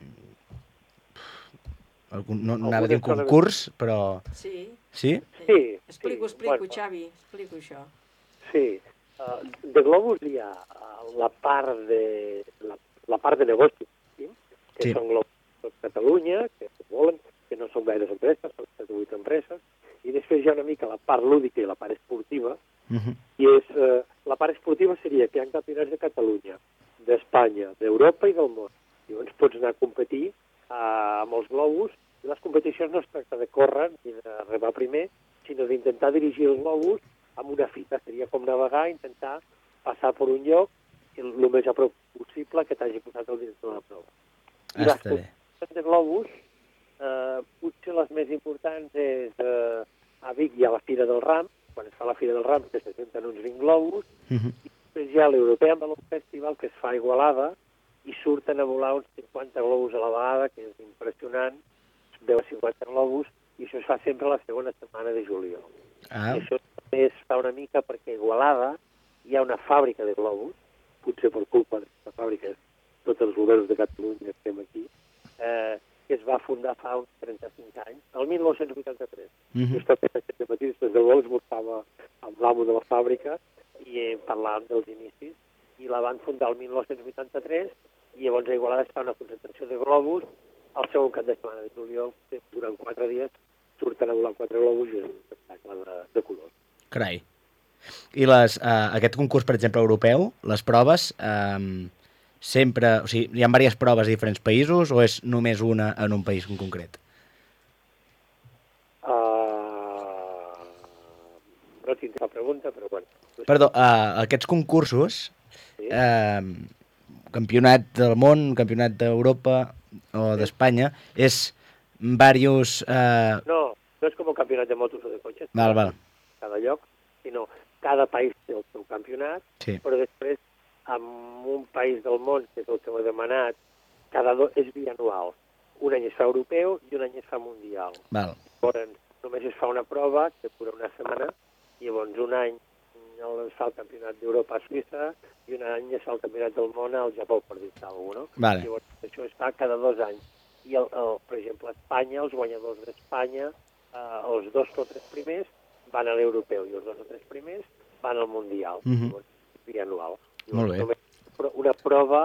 algun no anava a dir un concurs, però... Sí. Sí? Sí. Explico, sí. explico, Bueno, Xavi, explico això. Sí. Uh, de globus hi ha uh, la part de, la, la part de negoci, sí? que Sí. són globus de Catalunya, que volen, que no són gaires empreses, són set o vuit empreses, i després hi ha una mica la part lúdica i la part esportiva, Uh -huh. i és, uh, la part esportiva seria que hi ha campionats de Catalunya, d'Espanya, d'Europa i del món. Llavors pots anar a competir uh, amb els globus, i les competicions no es tracta de córrer ni d'arribar primer, sinó d'intentar dirigir els globus amb una fita. Seria com navegar, intentar passar per un lloc el més a prop possible que t'hagi posat el director de la prova. I Ah, les està bé. competicions de globus, eh, potser les més importants és eh, a Vic hi ha la Fira del Ram, quan es fa la Fira del Ram que se senten uns vint globus, Uh -huh. després hi ha l'European Balloon Festival, que es fa a Igualada, i surten a volar uns cinquanta globus a la vegada, que és impressionant, deu a cinquanta globus, i això es fa sempre la segona setmana de juliol. Ah. I això també es fa una mica perquè a Igualada hi ha una fàbrica de globus, potser per culpa d'aquesta fàbrica, tots els governs de Catalunya estem aquí, eh, que es va fundar fa uns trenta-cinc anys, el mil nou-cents vuitanta-tres. Mhm. Justament aquest matí, després de vols, estava amb l'amo de la fàbrica i eh, parlàvem dels inicis, i la van fundar el mil nou-cents vuitanta-tres, i llavors a Igualada es fa una concentració de globus, el segon cap de setmana de juliol, durant quatre dies, surten a volar quatre globus i és un espectacle de, de colors. Carai. I les, uh, aquest concurs, per exemple, europeu, les proves, um, sempre... O sigui, hi ha diverses proves a diferents països o és només una en un país en concret? Uh, no tinc la pregunta, però bueno. Perdó, uh, aquests concursos, sí. uh, campionat del món, campionat d'Europa o sí. d'Espanya, és diversos... Uh... No, no és com un campionat de motos o de cotxes. Val, val. Cada lloc, sinó cada país té el seu campionat, sí. però després, en un país del món, que és el que m'ha demanat, cada dos és bianual. Un any es fa europeu i un any es fa mundial. Val. Llavors, només es fa una prova, que dura una setmana, i llavors un any es fa el campionat d'Europa a Suïssa i un any es fa el campionat del món al Japó, per dir-te alguna cosa, no? Vale. Llavors, això es fa cada dos anys. I, el, el, per exemple, a Espanya, els guanyadors d'Espanya, eh, els dos o tres primers van a l'europeu i els dos o tres primers van al mundial, mm-hmm. llavors, bianual. Llavors, molt bé. Només una prova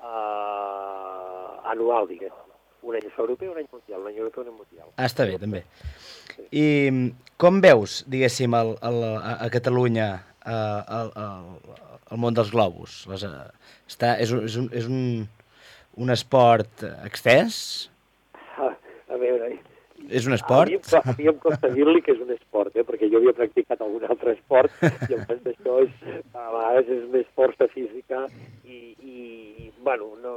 eh, anual, diguem. Un any es fa europeu, un any mundial, un any europeu, un any mundial. Ah, està bé, també. I com veus, diguéssim, el, el, a, a Catalunya eh, el, el, el món dels globus? Les, uh, està, és un, és un, és un, un esport extès? A, a veure... És un esport? A mi, a mi em costa dir-li que és un esport, eh? Perquè jo havia practicat algun altre esport i a més d'això és, a vegades és més força física i, i bueno, no,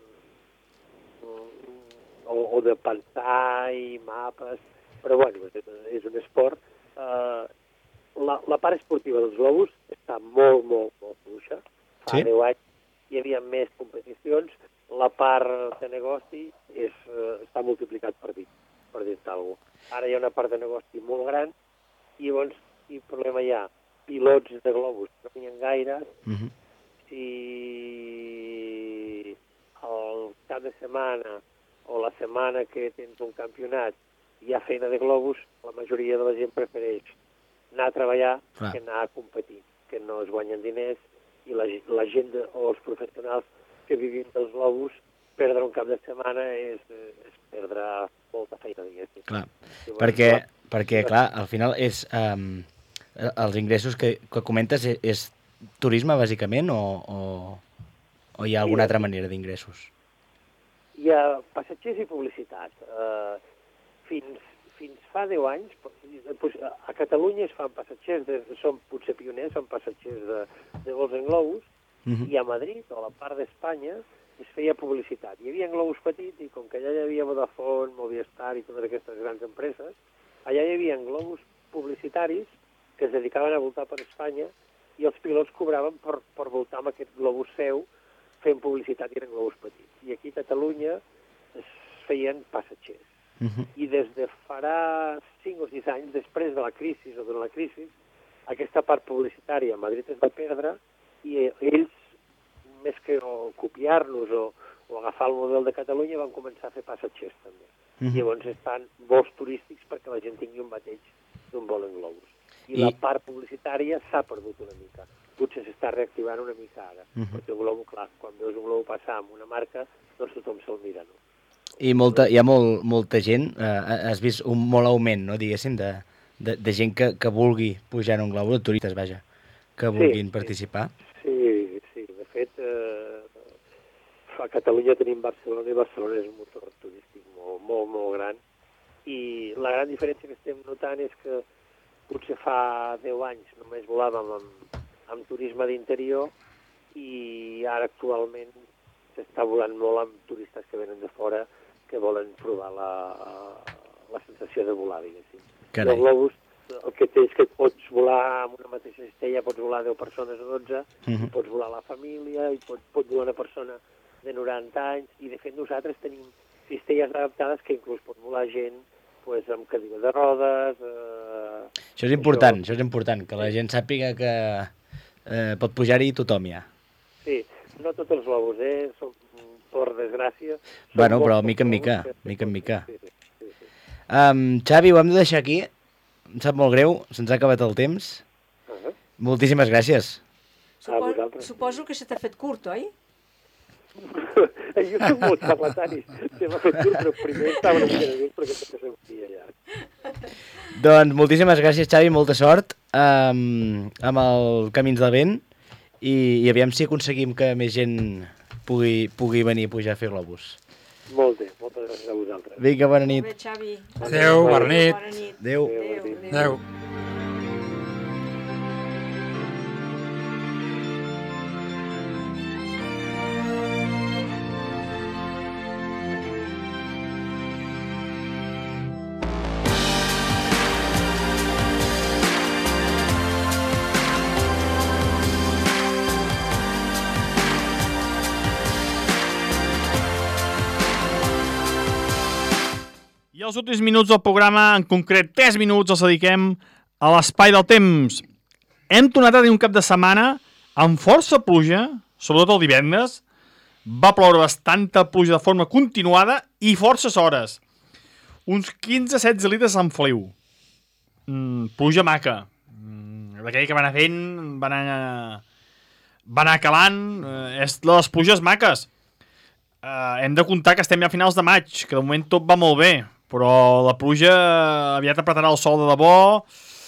o, o de pensar i mapes, però bueno, és, és un esport. Uh, la, la part esportiva dels globus està molt, molt, molt fluixa. Fa sí? deu anys hi havia més competicions, la part de negoci és, uh, està multiplicat per vint. Per dir-te alguna cosa. Ara hi ha una part de negoci molt gran i llavors quin problema hi ha? Pilots de globus no n'hi ha gaire. Mm-hmm. Si el cap de setmana o la setmana que tens un campionat hi ha feina de globus, la majoria de la gent prefereix anar a treballar ah. que anar a competir, que no es guanyen diners i la, la gent de, o els professionals que vivim dels globus perdre un cap de setmana és, és perdre molta feina, diguéssim. Clar, perquè, perquè, clar, al final és... Um, els ingressos que, que comentes és, és turisme, bàsicament, o, o, o hi ha alguna sí, altra manera d'ingressos? Hi ha passatgers i publicitat. Uh, fins, fins fa deu anys, a Catalunya es fan passatgers, de, són potser pioners, són passatgers de, de vols en globus, uh-huh. i a Madrid, o a la part d'Espanya, es feia publicitat. Hi havia globus petits i com que allà hi havia Vodafone, Movistar i totes aquestes grans empreses, allà hi havia globus publicitaris que es dedicaven a voltar per Espanya i els pilots cobraven per, per voltar amb aquest globus seu fent publicitat i eren globus petits. I aquí a Catalunya es feien passatgers. Uh-huh. I des de farà cinc o sis anys, després de la crisi o durant la crisi, aquesta part publicitària a Madrid es va perdre i ells més que copiar-nos o, o agafar el model de Catalunya, van començar a fer passatgers també. Uh-huh. I llavors estan vols turístics perquè la gent tingui un bateig d'un vol en globus. I, I la part publicitària s'ha perdut una mica. Potser s'està reactivant una mica ara. Uh-huh. Perquè un globo, clar, quan veus un globo passar amb una marca, doncs tothom se'l mira, no? I molta, hi ha molt, molta gent, eh, has vist un molt augment, no, diguéssim, de, de, de gent que, que vulgui pujar en un globo, de turistes, vaja, que vulguin sí, participar. Sí, sí, de fet, eh, a Catalunya tenim Barcelona i Barcelona és un motor turístic molt, molt, molt gran. I la gran diferència que estem notant és que potser fa deu anys només volàvem amb, amb turisme d'interior i ara actualment s'està volant molt amb turistes que venen de fora que volen provar la, la sensació de volar, diguéssim. Els globus, el que té és que pots volar amb una mateixa cistella, pots volar deu persones o dotze, Mhm. i pots volar la família, i pot, pot volar una persona de noranta anys, i de fet nosaltres tenim cistelles adaptades que inclús pot volar gent pues, amb cadira de rodes... Eh, Això és important, això... això és important, que la gent sàpiga que eh, pot pujar-hi tothom ja. Sí, no tots els globus, eh? Són, per desgràcia... són Bueno, bons però els mica en globus mica, que- mica en mica. Sí, sí, sí, sí. Um, Xavi, ho hem de deixar aquí. Em sap molt greu, se'ns ha acabat el temps. Uh -huh. Moltíssimes gràcies. Supo suposo que se t'ha fet curt, oi? Jo soc molt charlatani. Se m'ha fet curt, però primer estava una mica nerviós perquè tot se sentia llarg. Doncs moltíssimes gràcies, Xavi, molta sort um, amb el Camins del Vent i, i aviam si aconseguim que més gent pugui, pugui venir a pujar a fer globus. Molt bé, moltes gràcies a vosaltres. Vinga, bona nit. Molt bé, Xavi. Adéu, bona nit. Bona nit. Adéu. Adéu. Adéu. I els últims minuts del programa, en concret tres minuts, els dediquem a l'espai del temps. Hem tornat a tenir un cap de setmana amb força pluja, sobretot el divendres. Va ploure bastanta pluja de forma continuada i forces hores. Uns quinze a setze litres en feliu. Mm, pluja maca. Mm, d'aquell que va anar fent, va anar, va anar calant. Eh, és de les pluges maques. Eh, hem de comptar que estem ja a finals de maig, que de moment tot va molt bé. Però la pluja aviat apretarà el sol de debò,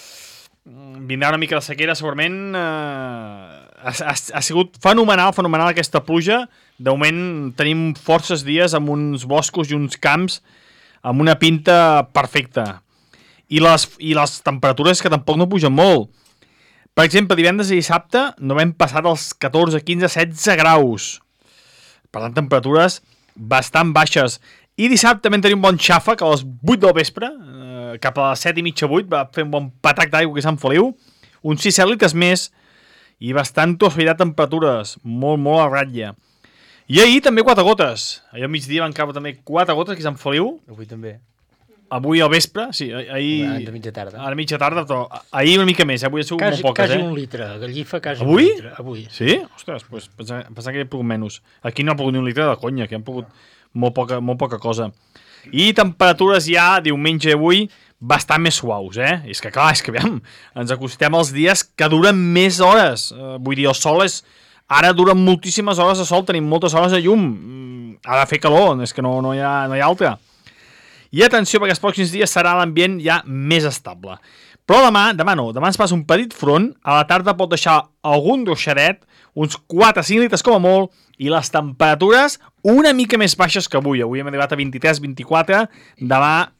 vindrà una mica de sequera segurament. Eh, ha, ha, ha sigut fenomenal, fenomenal aquesta pluja. De moment tenim forces dies amb uns boscos i uns camps amb una pinta perfecta. I les, i les temperatures que tampoc no pugen molt. Per exemple, divendres i dissabte no vam passar dels catorze, quinze, setze graus. Per tant, temperatures bastant baixes. I dissabte vam tenir un bon xàfec a les vuit del vespre, eh, cap a les set i mitja, vuit, va fer un bon patac d'aigua que Sant Feliu, uns sis set litres més, i bastant tosfeitat temperatures, molt, molt a ratlla. I ahir també quatre gotes. Ahir al migdia van caure també quatre gotes aquí a Sant Feliu. Avui també. Avui al vespre, sí, ahir... Ara a mitja tarda. A mitja tarda, però ahir una mica més, avui ha sigut quasi, molt poques, quasi eh? un litre, Gallifa, quasi Avui? un litre. Avui? Sí? Ostres, pues, pensava, pensava que hi ha pogut menys. Aquí no ha pogut ni un litre de conya, que han pogut molt poca, molt poca cosa. I temperatures ja, diumenge i avui, bastant més suaus, eh? I és que clar, és que aviam, ens acostem als dies que duren més hores. Uh, vull dir, el sol és... Ara duren moltíssimes hores de sol, tenim moltes hores de llum. Mm, ha de fer calor, és que no, no, hi ha, no hi ha altra. I atenció, perquè els pròxims dies serà l'ambient ja més estable. Però demà, demà no, demà ens passa un petit front, a la tarda pot deixar algun ruixadet, uns quatre a cinc litres com a molt, i les temperatures una mica més baixes que avui. Avui hem arribat a vint-i-tres vint-i-quatre, demà